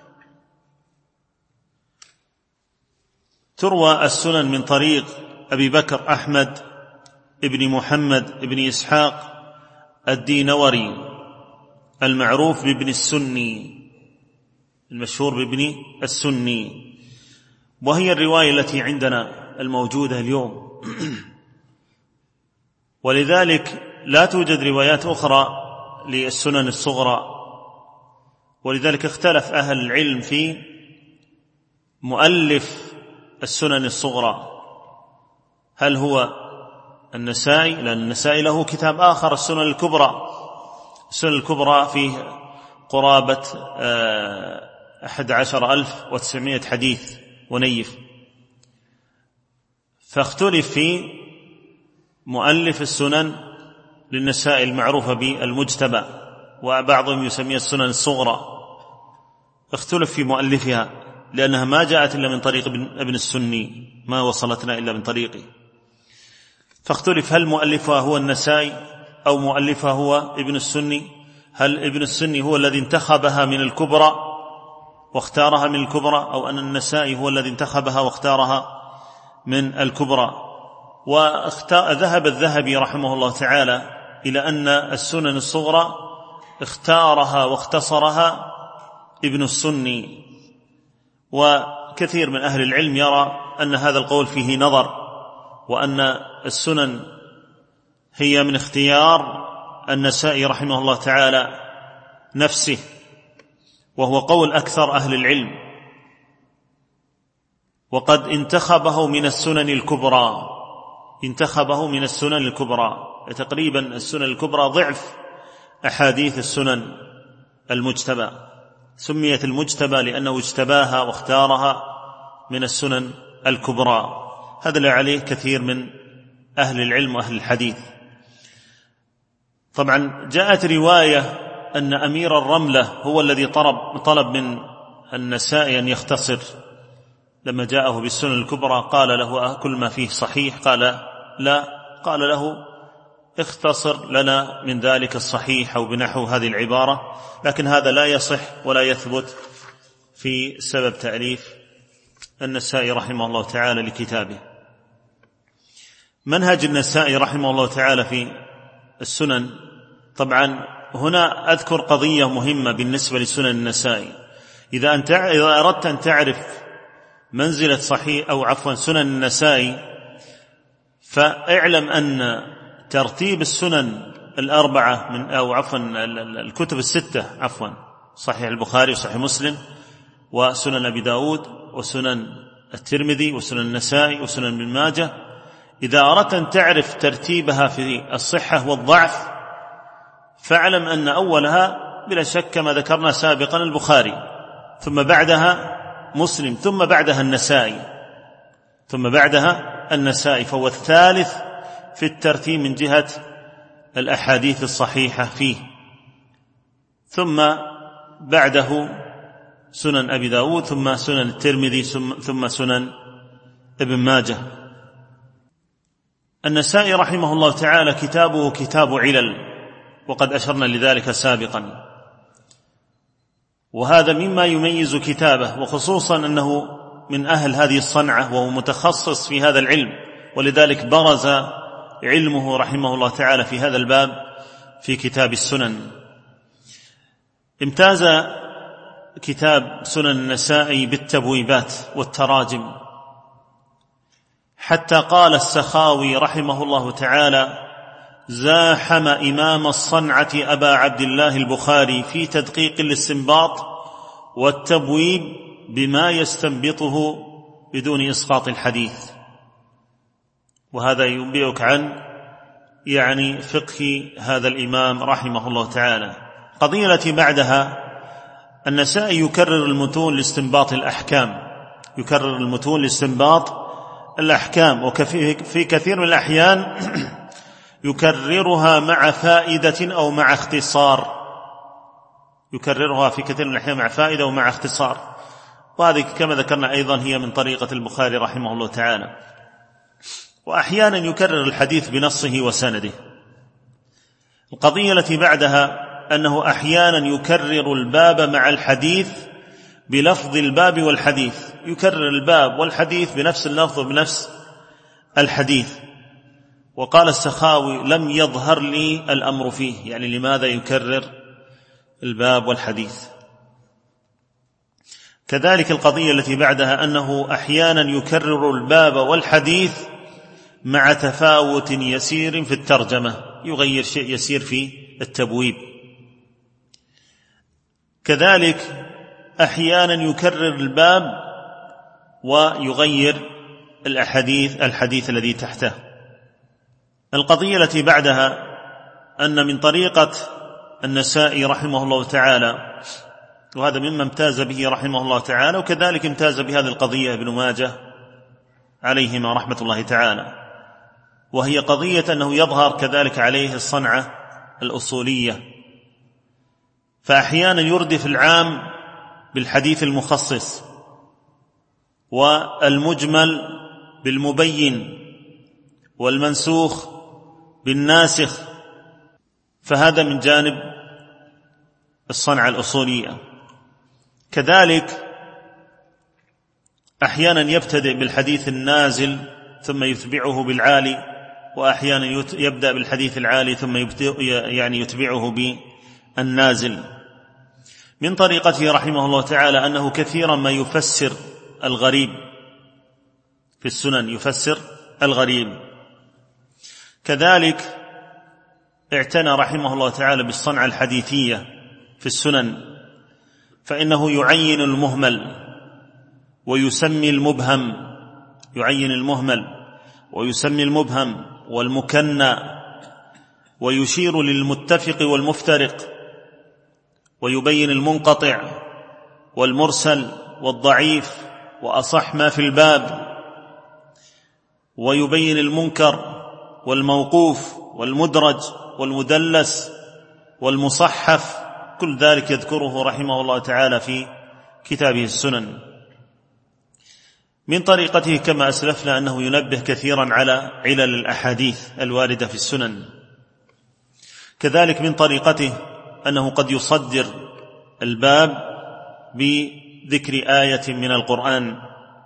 تروى السنن من طريق أبي بكر أحمد ابن محمد ابن إسحاق الدينوري المعروف بابن السني، المشهور بابن السني، وهي الرواية التي عندنا الموجودة اليوم. ولذلك لا توجد روايات أخرى للسنن الصغرى، ولذلك اختلف أهل العلم في مؤلف السنن الصغرى، هل هو النسائي؟ لأن النسائي له كتاب آخر السنن الكبرى. السنن الكبرى فيه قرابة أحد عشر ألف وتسعمائة حديث ونيف، فاختلف في مؤلف السنن للنسائي المعروفة بالمجتبى، وبعضهم يسميها السنن الصغرى. اختلف في مؤلفها لأنها ما جاءت إلا من طريق ابن السني، ما وصلتنا إلا من طريقه، فاختلف هل مؤلفها هو النسائي أو مؤلفها هو ابن السني. هل ابن السني هو الذي انتخبها من الكبرى واختارها من الكبرى، أو أن النسائي هو الذي انتخبها واختارها من الكبرى؟ وذهب الذهبي رحمه الله تعالى إلى أن السنن الصغرى اختارها واختصرها ابن السني، وكثير من أهل العلم يرى أن هذا القول فيه نظر، وأن السنن هي من اختيار النسائي رحمه الله تعالى نفسه، وهو قول أكثر أهل العلم، وقد انتخبه من السنن الكبرى انتخبه من السنن الكبرى تقريبا السنن الكبرى ضعف أحاديث السنن المجتبى. سميت المجتبى لأنه اجتباها واختارها من السنن الكبرى. هذا اللي عليه كثير من أهل العلم وأهل الحديث. طبعا جاءت رواية أن أمير الرملة هو الذي طلب, طلب من النسائي أن يختصر، لما جاءه بالسنن الكبرى قال له كل ما فيه صحيح؟ قال لا، قال له اختصر لنا من ذلك الصحيح أو بنحو هذه العبارة، لكن هذا لا يصح ولا يثبت في سبب تأليف النسائي رحمه الله تعالى لكتابه. منهج النسائي رحمه الله تعالى في السنن. طبعا هنا أذكر قضية مهمة بالنسبة لسنن النسائي. إذا أنت إذا أردت أن تعرف منزلة صحيح أو عفوا سنن النسائي، فاعلم أن ترتيب السنن الأربعة من أو عفوا الكتب الستة عفوا صحيح البخاري وصحيح مسلم وسنن أبي داود وسنن الترمذي وسنن النسائي وسنن ابن ماجه، إذا أردت أن تعرف ترتيبها في الصحة والضعف فاعلم أن أولها بلا شك كما ذكرنا سابقا البخاري، ثم بعدها مسلم، ثم بعدها النسائي، ثم بعدها النسائي، فهو الثالث في الترتيب من جهة الأحاديث الصحيحة فيه، ثم بعده سنن أبي داود، ثم سنن الترمذي، ثم سنن ابن ماجه. النسائي رحمه الله تعالى كتابه كتاب علل، وقد أشرنا لذلك سابقا، وهذا مما يميز كتابه، وخصوصا أنه من أهل هذه الصنعة وهو متخصص في هذا العلم، ولذلك برز علمه رحمه الله تعالى في هذا الباب في كتاب السنن. امتاز كتاب سنن النسائي بالتبويبات والتراجم، حتى قال السخاوي رحمه الله تعالى: زاحم إمام الصنعة أبا عبد الله البخاري في تدقيق الاستنباط والتبويب بما يستنبطه بدون إسقاط الحديث. وهذا ينبئك عن يعني فقه هذا الإمام رحمه الله تعالى. قضية التي بعدها النسائي يكرر المتون لاستنباط الأحكام، يكرر المتون لاستنباط الأحكام، وفي كثير من الأحيان يكررها مع فائدة أو مع اختصار، يكررها في كثير من الأحيان مع فائدة ومع اختصار، وهذه كما ذكرنا أيضا هي من طريقة البخاري رحمه الله تعالى. وأحيانا يكرر الحديث بنصه وسنده. القضية التي بعدها أنه أحيانا يكرر الباب مع الحديث بلفظ الباب والحديث، يكرر الباب والحديث بنفس اللفظ بنفس الحديث. وقال السخاوي: لم يظهر لي الأمر فيه، يعني لماذا يكرر الباب والحديث. كذلك القضية التي بعدها أنه أحيانا يكرر الباب والحديث مع تفاوت يسير في الترجمة، يغير شيء يسير في التبويب. كذلك أحيانا يكرر الباب ويغير الأحاديث الحديث الذي تحته. القضية التي بعدها أن من طريقة النسائي رحمه الله تعالى، وهذا مما امتاز به رحمه الله تعالى، وكذلك امتاز بهذه القضية ابن ماجه عليهما رحمة الله تعالى، وهي قضية أنه يظهر كذلك عليه الصنعة الأصولية، فأحيانا يردف العام بالحديث المخصص والمجمل بالمبين والمنسوخ بالناسخ، فهذا من جانب الصنعة الأصولية. كذلك أحيانا يبتدئ بالحديث النازل ثم يتبعه بالعالي، وأحيانا يبدأ بالحديث العالي ثم يعني يتبعه بالنازل. من طريقته رحمه الله تعالى أنه كثيرا ما يفسر الغريب في السنن، يفسر الغريب. كذلك اعتنى رحمه الله تعالى بالصنعة الحديثية في السنن، فإنه يعين المهمل ويسمي المبهم، يعين المهمل ويسمي المبهم والمكنى، ويشير للمتفق والمفترق، ويبين المنقطع والمرسل والضعيف وأصح ما في الباب، ويبين المنكر والموقوف والمدرج والمدلس والمصحف، كل ذلك يذكره رحمه الله تعالى في كتابه السنن. من طريقته كما أسلفنا أنه ينبه كثيرا على علل الأحاديث الواردة في السنن. كذلك من طريقته أنه قد يصدر الباب ذكر آية من القرآن.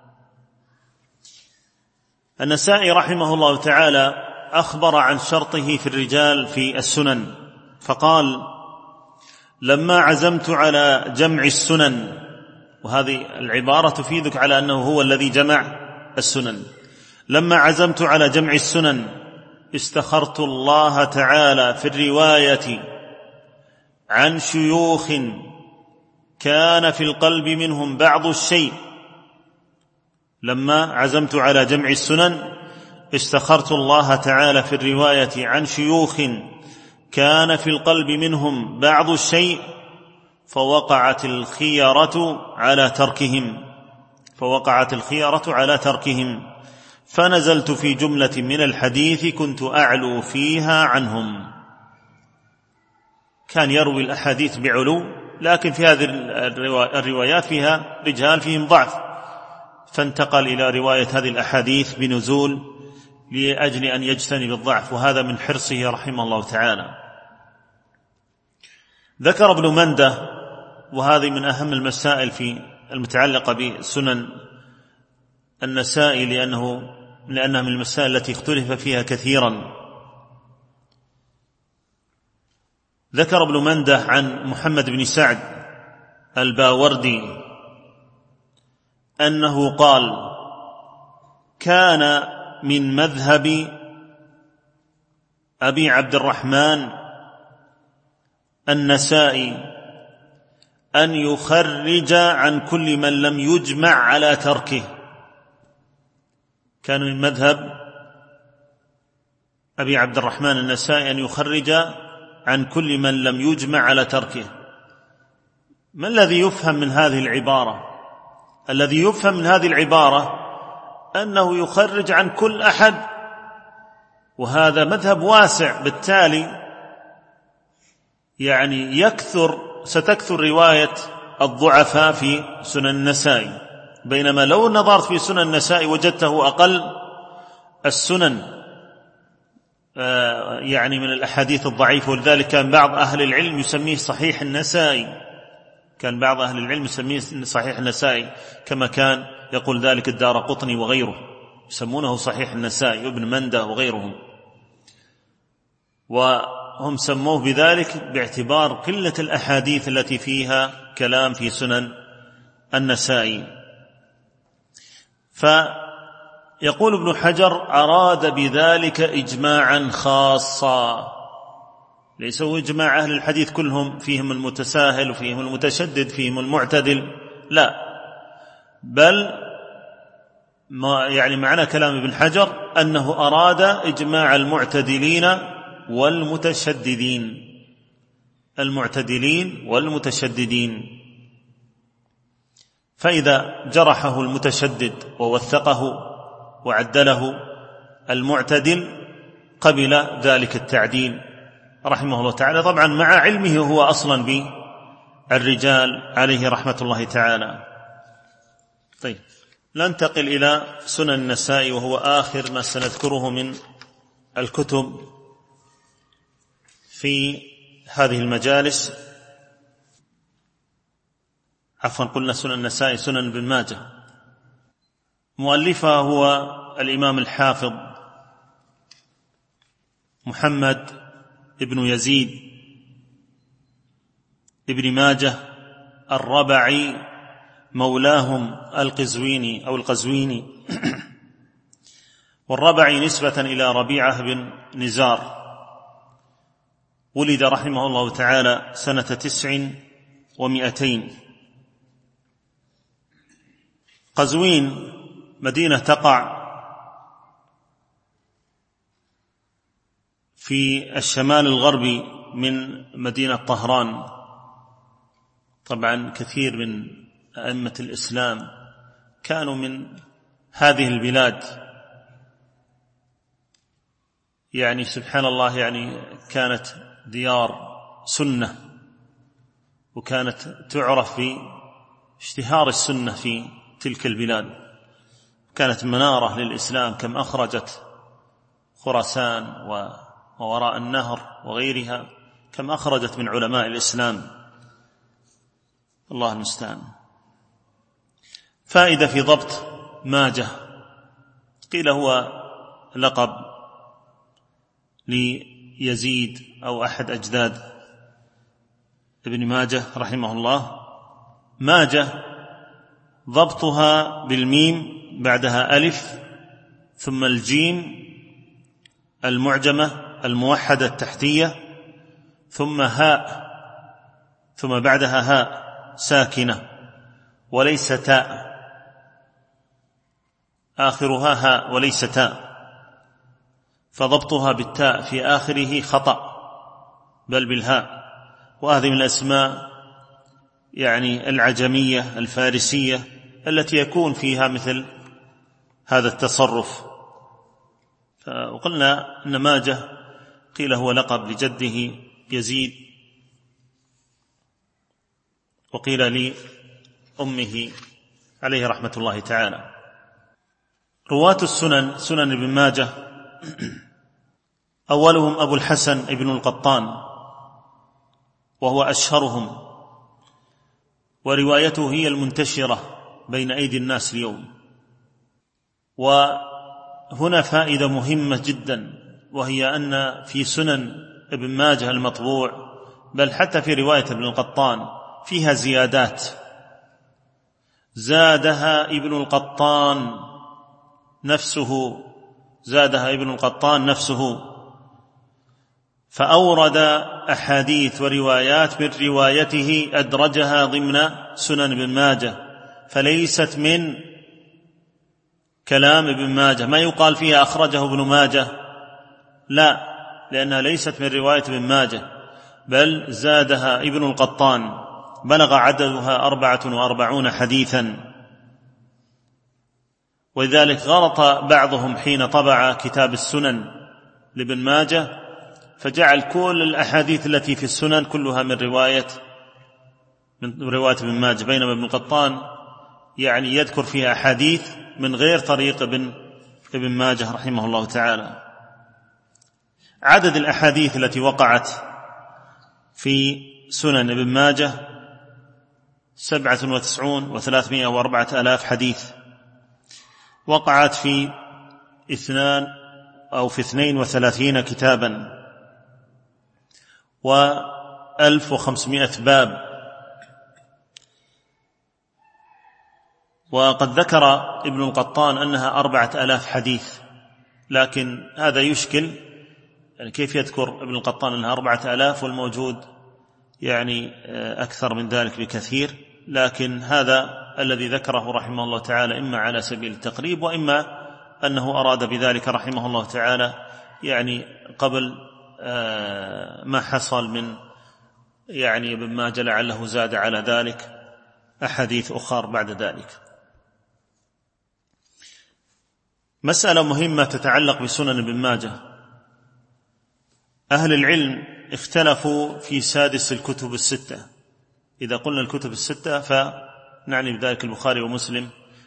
النسائي رحمه الله تعالى أخبر عن شرطه في الرجال في السنن فقال: لما عزمت على جمع السنن، وهذه العبارة تفيدك على أنه هو الذي جمع السنن، لما عزمت على جمع السنن استخرت الله تعالى في الرواية عن شيوخ كان في القلب منهم بعض الشيء. لما عزمت على جمع السنن استخرت الله تعالى في الرواية عن شيوخ كان في القلب منهم بعض الشيء فوقعت الخيرة على تركهم فوقعت الخيرة على تركهم فنزلت في جملة من الحديث كنت أعلو فيها عنهم. كان يروي الأحاديث بعلو، لكن في هذه الروايات فيها رجال فيهم ضعف، فانتقل إلى رواية هذه الأحاديث بنزول لأجل أن يجتنب الضعف، وهذا من حرصه رحمه الله تعالى. ذكر ابن منده، وهذه من أهم المسائل في المتعلقة بسنن النسائي لأنه لأنها من المسائل التي اختلف فيها كثيرا. ذكر ابن منده عن محمد بن سعد الباوردي أنه قال: كان من مذهب أبي عبد الرحمن النسائي أن يخرج عن كل من لم يجمع على تركه. كان من مذهب أبي عبد الرحمن النسائي أن يخرج عن كل من لم يجمع على تركه. ما الذي يفهم من هذه العبارة؟ الذي يفهم من هذه العبارة أنه يخرج عن كل أحد، وهذا مذهب واسع، بالتالي يعني يكثر ستكثر رواية الضعفاء في سنن النسائي، بينما لو نظرت في سنن النسائي وجدته أقل السنن يعني من الأحاديث الضعيفة. ولذلك كان بعض أهل العلم يسميه صحيح النسائي كان بعض أهل العلم يسميه صحيح النسائي كما كان يقول ذلك الدارقطني وغيره، يسمونه صحيح النسائي وابن منده وغيرهم، وهم سموه بذلك باعتبار قلة الأحاديث التي فيها كلام في سنن النسائي. فيقول ابن حجر: أراد بذلك إجماعا خاصا، ليس هو إجماع أهل الحديث كلهم، فيهم المتساهل وفيهم المتشدد فيهم المعتدل، لا، بل ما يعني معنى كلام ابن حجر أنه أراد إجماع المعتدلين والمتشددين المعتدلين والمتشددين فإذا جرحه المتشدد ووثقه وعدله المعتدل قبل ذلك التعديل رحمه الله تعالى، طبعا مع علمه هو أصلا بالرجال عليه رحمة الله تعالى. طيب، ننتقل إلى سنن النسائي، وهو آخر ما سنذكره من الكتب في هذه المجالس. عفوا، قلنا سنن النسائي، سنن ابن ماجه. مؤلفها هو الإمام الحافظ محمد ابن يزيد ابن ماجه الربعي، مولاهم القزويني أو القزويني والربعي نسبة إلى ربيعة بن نزار. ولد رحمه الله تعالى سنة تسع ومئتين. قزوين مدينة تقع في الشمال الغربي من مدينة طهران. طبعا كثير من أئمة الإسلام كانوا من هذه البلاد، يعني سبحان الله، يعني كانت ديار سنة، وكانت تعرف باشتهار السنة في تلك البلاد، كانت منارة للإسلام. كم أخرجت خراسان ووراء النهر وغيرها، كم أخرجت من علماء الإسلام، الله المستعان. فائدة في ضبط ماجه. قيل هو لقب ليزيد أو أحد أجداد ابن ماجه رحمه الله. ماجه ضبطها بالميم بعدها ألف ثم الجيم المعجمة الموحدة التحتية ثم هاء ثم بعدها هاء ساكنة وليس تاء، آخرها هاء وليس تاء، فضبطها بالتاء في آخره خطأ بل بالهاء. وهذه من الأسماء يعني العجمية الفارسية التي يكون فيها مثل هذا التصرف. وقلنا أن ماجه قيل هو لقب لجده يزيد، وقيل لأمه عليه رحمة الله تعالى. رواة السنن سنن ابن ماجه أولهم أبو الحسن ابن القطان وهو أشهرهم، وروايته هي المنتشرة بين أيدي الناس اليوم. وهنا فائدة مهمة جدا، وهي أن في سنن ابن ماجه المطبوع بل حتى في رواية ابن القطان فيها زيادات زادها ابن القطان نفسه زادها ابن القطان نفسه فأورد أحاديث وروايات من روايته أدرجها ضمن سنن ابن ماجه، فليست من كلام ابن ماجه، ما يقال فيها أخرجه ابن ماجه، لا، لأنها ليست من رواية ابن ماجه، بل زادها ابن القطان، بلغ عددها أربعة وأربعون حديثا. ولذلك غلط بعضهم حين طبع كتاب السنن لابن ماجه فجعل كل الأحاديث التي في السنن كلها من رواية من رواية ابن ماجه، بينما ابن القطان يعني يذكر فيها أحاديث من غير طريق ابن ابن ماجه رحمه الله تعالى. عدد الأحاديث التي وقعت في سنن ابن ماجه سبعة وتسعون وثلاثمائة وأربعة آلاف حديث، وقعت في اثنان أو في اثنين وثلاثين كتابا وألف وخمسمائة باب. وقد ذكر ابن القطان أنها أربعة آلاف حديث، لكن هذا يشكل، يعني كيف يذكر ابن القطان أنها أربعة آلاف والموجود يعني أكثر من ذلك بكثير؟ لكن هذا الذي ذكره رحمه الله تعالى إما على سبيل التقريب وإما أنه أراد بذلك رحمه الله تعالى يعني قبل ما حصل من يعني ابن ماجه لعله زاد على ذلك أحاديث أخرى بعد ذلك. مسألة مهمة تتعلق بسنن ابن ماجه. أهل العلم اختلفوا في سادس الكتب الستة. إذا قلنا الكتب الستة فنعني بذلك البخاري ومسلم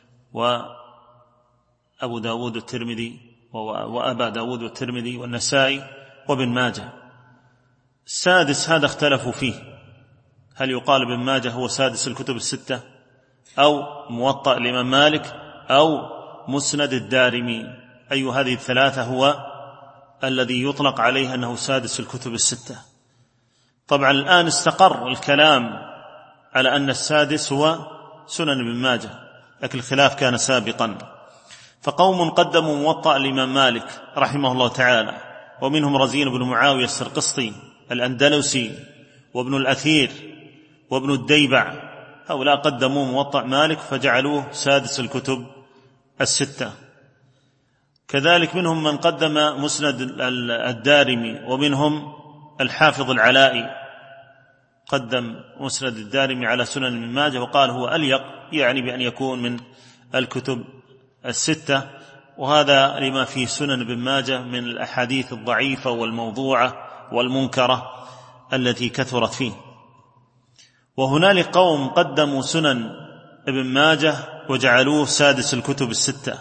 وأبو داود والترمذي وأبا داود والترمذي والنسائي وابن ماجه. السادس هذا اختلفوا فيه، هل يقال ابن ماجه هو سادس الكتب الستة أو موطأ الإمام مالك أو مسند الدارمي؟ أي هذه الثلاثة هو الذي يطلق عليه أنه سادس الكتب الستة؟ طبعا الآن استقر الكلام على أن السادس هو سنن ابن ماجه، لكن الخلاف كان سابقا. فقوم قدموا موطأ الإمام مالك رحمه الله تعالى، ومنهم رزين بن معاوية السرقسطي الأندلسي وابن الأثير وابن الديبع، هؤلاء قدموا موطأ مالك فجعلوه سادس الكتب الستة. كذلك منهم من قدم مسند الدارمي، ومنهم الحافظ العلائي قدم مسند الدارمي على سنن ابن ماجه وقال هو أليق، يعني بأن يكون من الكتب الستة. وهذا لما في سنن ابن ماجه من الأحاديث الضعيفة والموضوعة والمنكرة التي كثرت فيه. وهنالك قوم قدموا سنن ابن ماجه وجعلوه سادس الكتب الستة،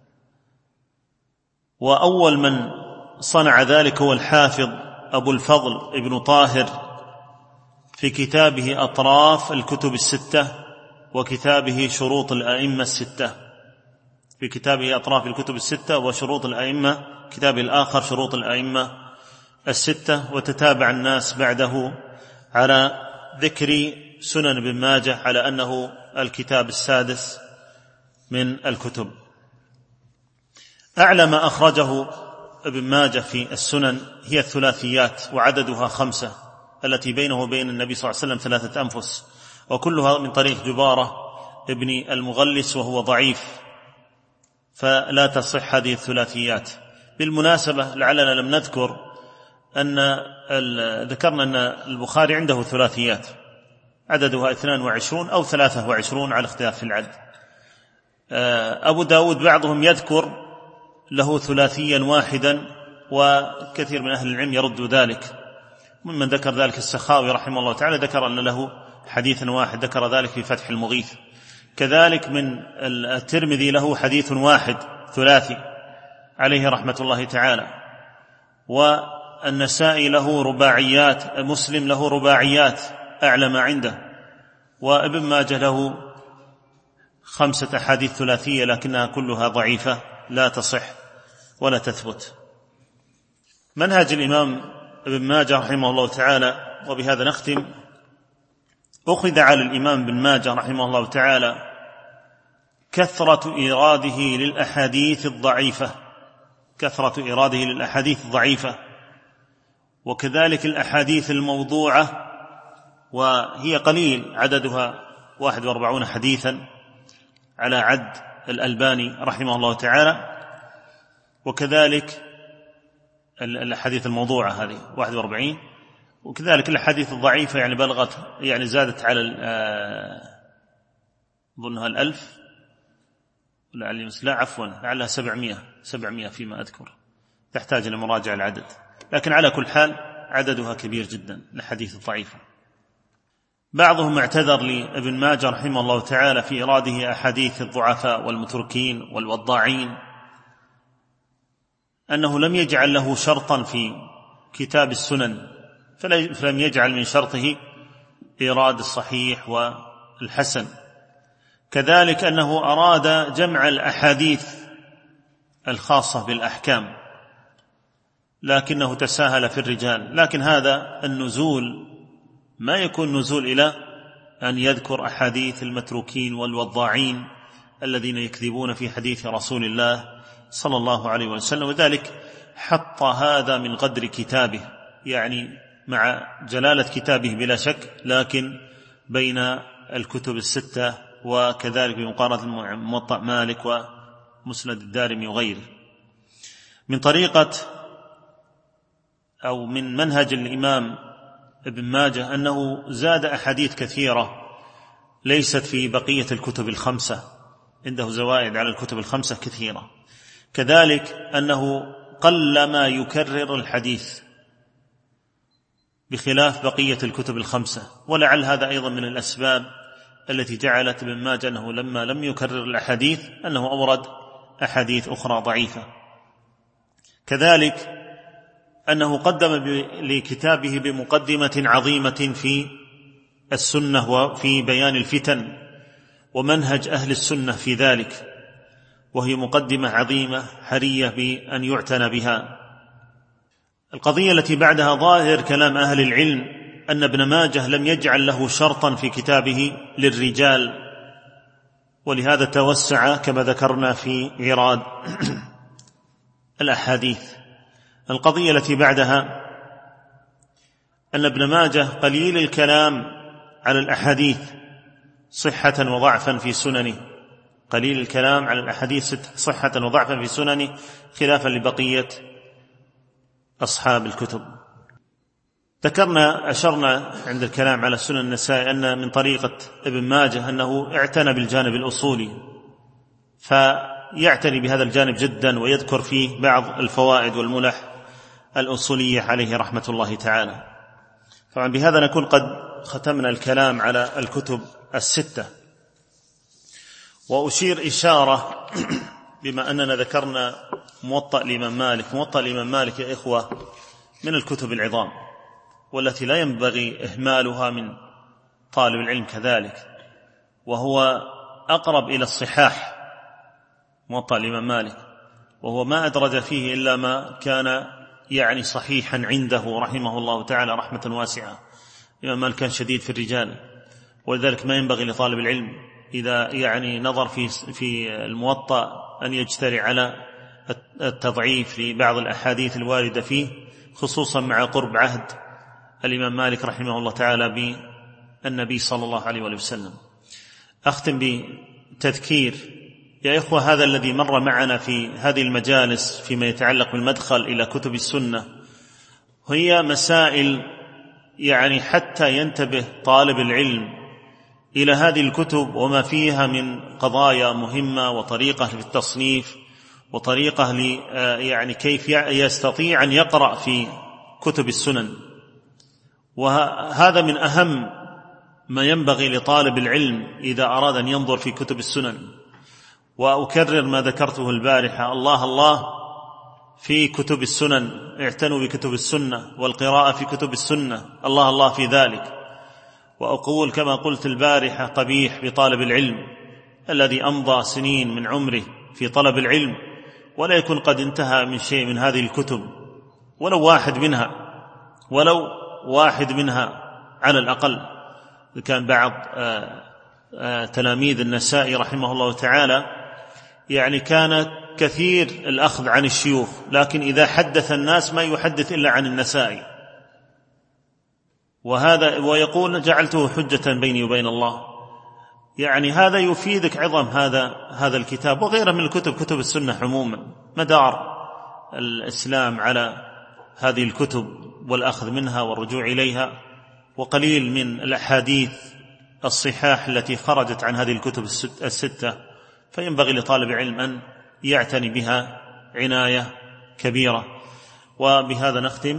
وأول من صنع ذلك هو الحافظ أبو الفضل ابن طاهر في كتابه أطراف الكتب الستة وكتابه شروط الأئمة الستة، في كتابه أطراف الكتب الستة وشروط الأئمة، كتابه الآخر شروط الأئمة الستة. وتتابع الناس بعده على ذكر سنن ابن ماجه على أنه الكتاب السادس من الكتب. أعلى ما أخرجه ابن ماجه في السنن هي الثلاثيات، وعددها خمسة، التي بينه وبين النبي صلى الله عليه وسلم ثلاثة أنفس، وكلها من طريق جبارة ابن المغلس وهو ضعيف، فلا تصح هذه الثلاثيات. بالمناسبة لعلنا لم نذكر أن ذكرنا أن البخاري عنده ثلاثيات عددها اثنان وعشرون أو ثلاثة وعشرون على اختلاف في العدد. أبو داود بعضهم يذكر له ثلاثيا واحدا، وكثير من أهل العلم يرد ذلك، ممن ذكر ذلك السخاوي رحمه الله تعالى ذكر أن له حديثا واحد، ذكر ذلك في فتح المغيث. كذلك من الترمذي له حديث واحد ثلاثي عليه رحمة الله تعالى، والنسائي له رباعيات، مسلم له رباعيات أعلى ما عنده، وابن ماجه له خمسة أحاديث ثلاثية لكنها كلها ضعيفة لا تصح ولا تثبت. منهج الإمام ابن ماجه رحمه الله تعالى، وبهذا نختم، أخذ على الإمام ابن ماجه رحمه الله تعالى كثرة إيراده للأحاديث الضعيفة، كثرة إيراده للأحاديث الضعيفة، وكذلك الأحاديث الموضوعة، وهي قليل عددها واحد واربعون حديثا على عد الألباني رحمه الله تعالى، وكذلك الأحاديث الموضوعة هذه واحد واربعين، وكذلك الأحاديث الضعيفة يعني بلغت يعني زادت على ظنها الألف، لعلي لا عفوا لعلها سبعمائة سبعمائة فيما أذكر، تحتاج إلى مراجعة العدد، لكن على كل حال عددها كبير جدا الحديث الضعيفة. بعضهم اعتذر لابن ماجه رحمه الله تعالى في إراده أحاديث الضعفاء والمتركين والوضاعين أنه لم يجعل له شرطا في كتاب السنن، فلم يجعل من شرطه إيراد الصحيح والحسن. كذلك أنه أراد جمع الأحاديث الخاصة بالأحكام لكنه تساهل في الرجال، لكن هذا النزول ما يكون نزول إلى أن يذكر أحاديث المتروكين والوضاعين الذين يكذبون في حديث رسول الله صلى الله عليه وسلم، وذلك حط هذا من قدر كتابه، يعني مع جلالة كتابه بلا شك، لكن بين الكتب الستة وكذلك بمقارنة موطأ مالك ومسند الدارمي وغيره. من طريقة أو من منهج الإمام ابن ماجه أنه زاد أحاديث كثيرة ليست في بقية الكتب الخمسة، عنده زوائد على الكتب الخمسة كثيرة. كذلك أنه قل ما يكرر الحديث بخلاف بقية الكتب الخمسة، ولعل هذا أيضا من الأسباب التي جعلت ابن ماجه أنه لما لم يكرر الأحاديث أنه أورد أحاديث أخرى ضعيفة. كذلك أنه قدم لكتابه بمقدمة عظيمة في السنة وفي بيان الفتن ومنهج أهل السنة في ذلك، وهي مقدمة عظيمة حرية بأن يعتنى بها. القضية التي بعدها ظاهر كلام أهل العلم أن ابن ماجه لم يجعل له شرطا في كتابه للرجال، ولهذا توسع كما ذكرنا في إيراد الأحاديث. القضية التي بعدها أن ابن ماجه قليل الكلام على الأحاديث صحة وضعفا في سننه، قليل الكلام على الأحاديث صحة وضعفا في سننه خلافا لبقية أصحاب الكتب. ذكرنا أشرنا عند الكلام على سنن النسائي أن من طريقة ابن ماجه أنه اعتنى بالجانب الأصولي، فيعتني بهذا الجانب جدا ويذكر فيه بعض الفوائد والملح الأصولية عليه رحمة الله تعالى. طبعا بهذا نكون قد ختمنا الكلام على الكتب الستة. وأشير إشارة بما أننا ذكرنا موطأ الإمام مالك. موطأ الإمام مالك يا إخوة من الكتب العظام والتي لا ينبغي إهمالها من طالب العلم كذلك، وهو أقرب إلى الصحاح، موطأ الإمام مالك، وهو ما أدرج فيه إلا ما كان يعني صحيحا عنده رحمه الله تعالى رحمة واسعة. الإمام مالك كان شديد في الرجال، ولذلك ما ينبغي لطالب العلم إذا يعني نظر في في الموطأ أن يجترئ على التضعيف لبعض الأحاديث الواردة فيه، خصوصا مع قرب عهد الإمام مالك رحمه الله تعالى بالنبي صلى الله عليه وسلم. أختم بتذكير يا إخوة هذا الذي مر معنا في هذه المجالس فيما يتعلق بالمدخل إلى كتب السنة هي مسائل يعني حتى ينتبه طالب العلم إلى هذه الكتب وما فيها من قضايا مهمة، وطريقة للتصنيف، وطريقة ل يعني كيف يستطيع أن يقرأ في كتب السنن. وهذا من أهم ما ينبغي لطالب العلم إذا أراد أن ينظر في كتب السنن. وأكرر ما ذكرته البارحة: الله الله في كتب السنن، اعتنوا بكتب السنة والقراءة في كتب السنة، الله الله في ذلك. وأقول كما قلت البارحة: قبيح بطالب العلم الذي أمضى سنين من عمره في طلب العلم ولا يكون قد انتهى من شيء من هذه الكتب، ولو واحد منها ولو واحد منها على الأقل. كان بعض آآ آآ تلاميذ النسائي رحمه الله تعالى يعني كان كثير الأخذ عن الشيوخ، لكن إذا حدث الناس ما يحدث إلا عن النسائي، وهذا ويقول: جعلته حجة بيني وبين الله. يعني هذا يفيدك عظم هذا هذا الكتاب وغيره من الكتب، كتب السنة عموما. مدار الإسلام على هذه الكتب والأخذ منها والرجوع إليها، وقليل من الأحاديث الصحاح التي خرجت عن هذه الكتب الستة، فينبغي لطالب العلم أن يعتني بها عناية كبيرة. وبهذا نختم.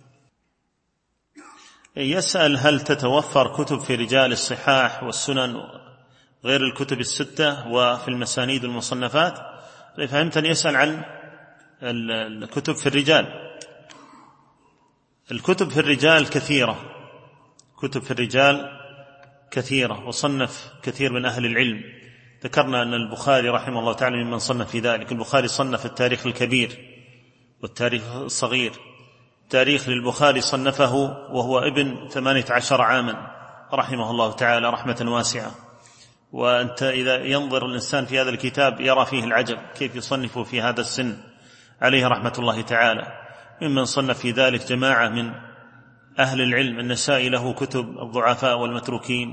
يسأل: هل تتوفر كتب في رجال الصحاح والسنن غير الكتب الستة وفي المسانيد والمصنفات؟ فهمتني يسأل عن الكتب في الرجال. الكتب في الرجال كثيرة، كتب في الرجال كثيرة، وصنف كثير من أهل العلم. ذكرنا أن البخاري رحمه الله تعالى ممن صنف في ذلك. البخاري صنف التاريخ الكبير والتاريخ الصغير. تاريخ للبخاري صنفه وهو ابن ثمانية عشر عاما رحمه الله تعالى رحمة واسعة. وأنت إذا ينظر الإنسان في هذا الكتاب يرى فيه العجب كيف يصنف في هذا السن عليه رحمة الله تعالى. ممن صنف في ذلك جماعة من أهل العلم. النسائي له كتب الضعفاء والمتروكين،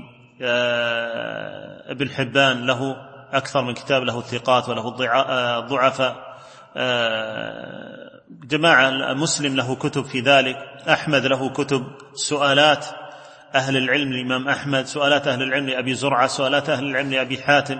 ابن حبان له أكثر من كتاب، له الثقات وله الضعفاء، جماعة مسلم له كتب في ذلك، أحمد له كتب، سؤالات أهل العلم الإمام أحمد، سؤالات أهل العلم لأبي زرعة، سؤالات أهل العلم لأبي حاتم،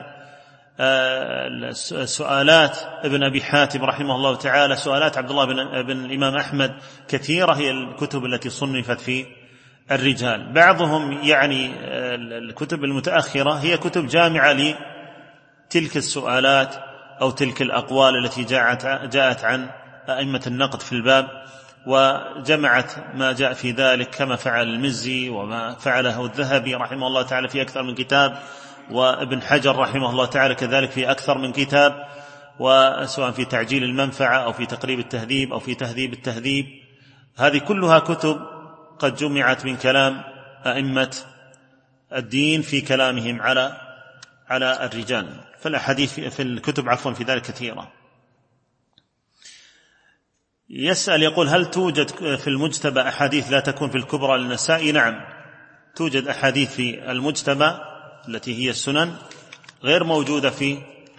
سؤالات ابن أبي حاتم رحمه الله تعالى، سؤالات عبد الله بن, بن الإمام أحمد. كثيرة هي الكتب التي صنفت في الرجال. بعضهم يعني الكتب المتأخرة هي كتب جامعة لتلك السؤالات أو تلك الأقوال التي جاءت, جاءت عن أئمة النقد في الباب، وجمعت ما جاء في ذلك كما فعل المزي وما فعله الذهبي رحمه الله تعالى في أكثر من كتاب، وابن حجر رحمه الله تعالى كذلك في أكثر من كتاب، وسواء في تعجيل المنفعة أو في تقريب التهذيب أو في تهذيب التهذيب. هذه كلها كتب قد جمعت من كلام أئمة الدين في كلامهم على على الرجال. فالأحاديث في الكتب عفوا في ذلك كثيرة. يسأل يقول: هل توجد في المجتبى أحاديث لا تكون في الكبرى للنسائي؟ نعم، توجد أحاديث في المجتبى التي هي السنن غير موجودة في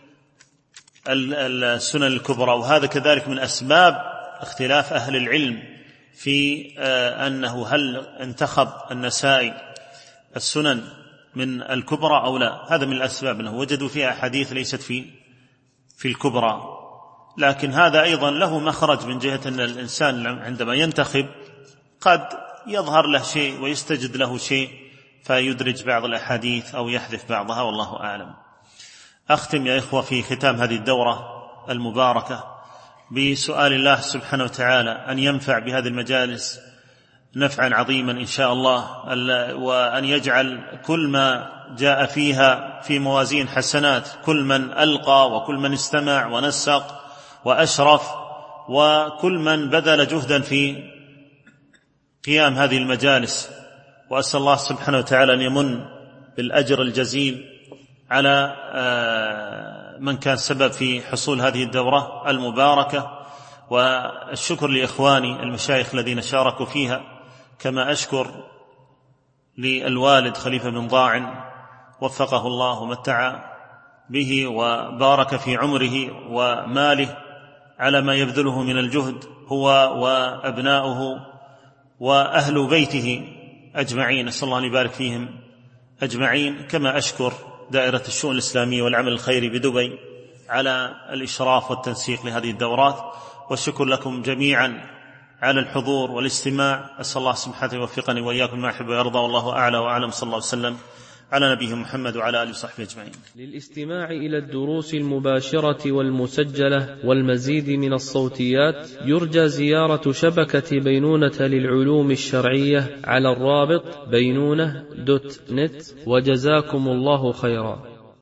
السنن الكبرى. وهذا كذلك من أسباب اختلاف أهل العلم في أنه هل انتخب النسائي السنن من الكبرى أو لا. هذا من الأسباب، أنه وجدوا فيها أحاديث ليست في في الكبرى. لكن هذا أيضا له مخرج من جهة أن الإنسان عندما ينتخب قد يظهر له شيء ويستجد له شيء فيدرج بعض الأحاديث أو يحذف بعضها، والله أعلم. أختم يا إخوة في ختام هذه الدورة المباركة بسؤال الله سبحانه وتعالى أن ينفع بهذه المجالس نفعا عظيما إن شاء الله، وأن يجعل كل ما جاء فيها في موازين حسنات كل من ألقى وكل من استمع ونسق وأشرف وكل من بذل جهدا في قيام هذه المجالس. وأسأل الله سبحانه وتعالى أن يمن بالأجر الجزيل على من كان سبب في حصول هذه الدورة المباركة، والشكر لإخواني المشايخ الذين شاركوا فيها، كما أشكر للوالد خليفة بن ضاعن وفقه الله ومتع به وبارك في عمره وماله على ما يبذله من الجهد هو وأبناؤه وأهل بيته أجمعين، أسأل الله أن يبارك فيهم أجمعين. كما أشكر دائرة الشؤون الإسلامية والعمل الخيري بدبي على الإشراف والتنسيق لهذه الدورات، والشكر لكم جميعا على الحضور والاستماع. أسأل الله سبحانه يوفقني وإياكم ما يحب ويرضى، والله أعلى وأعلم. صلى الله وسلم على نبيه محمد وعلى آله وصحبه أجمعين. للاستماع إلى الدروس المباشرة والمسجلة والمزيد من الصوتيات يرجى زيارة شبكة بينونة للعلوم الشرعية على الرابط بينونة دوت نت، وجزاكم الله خيرا.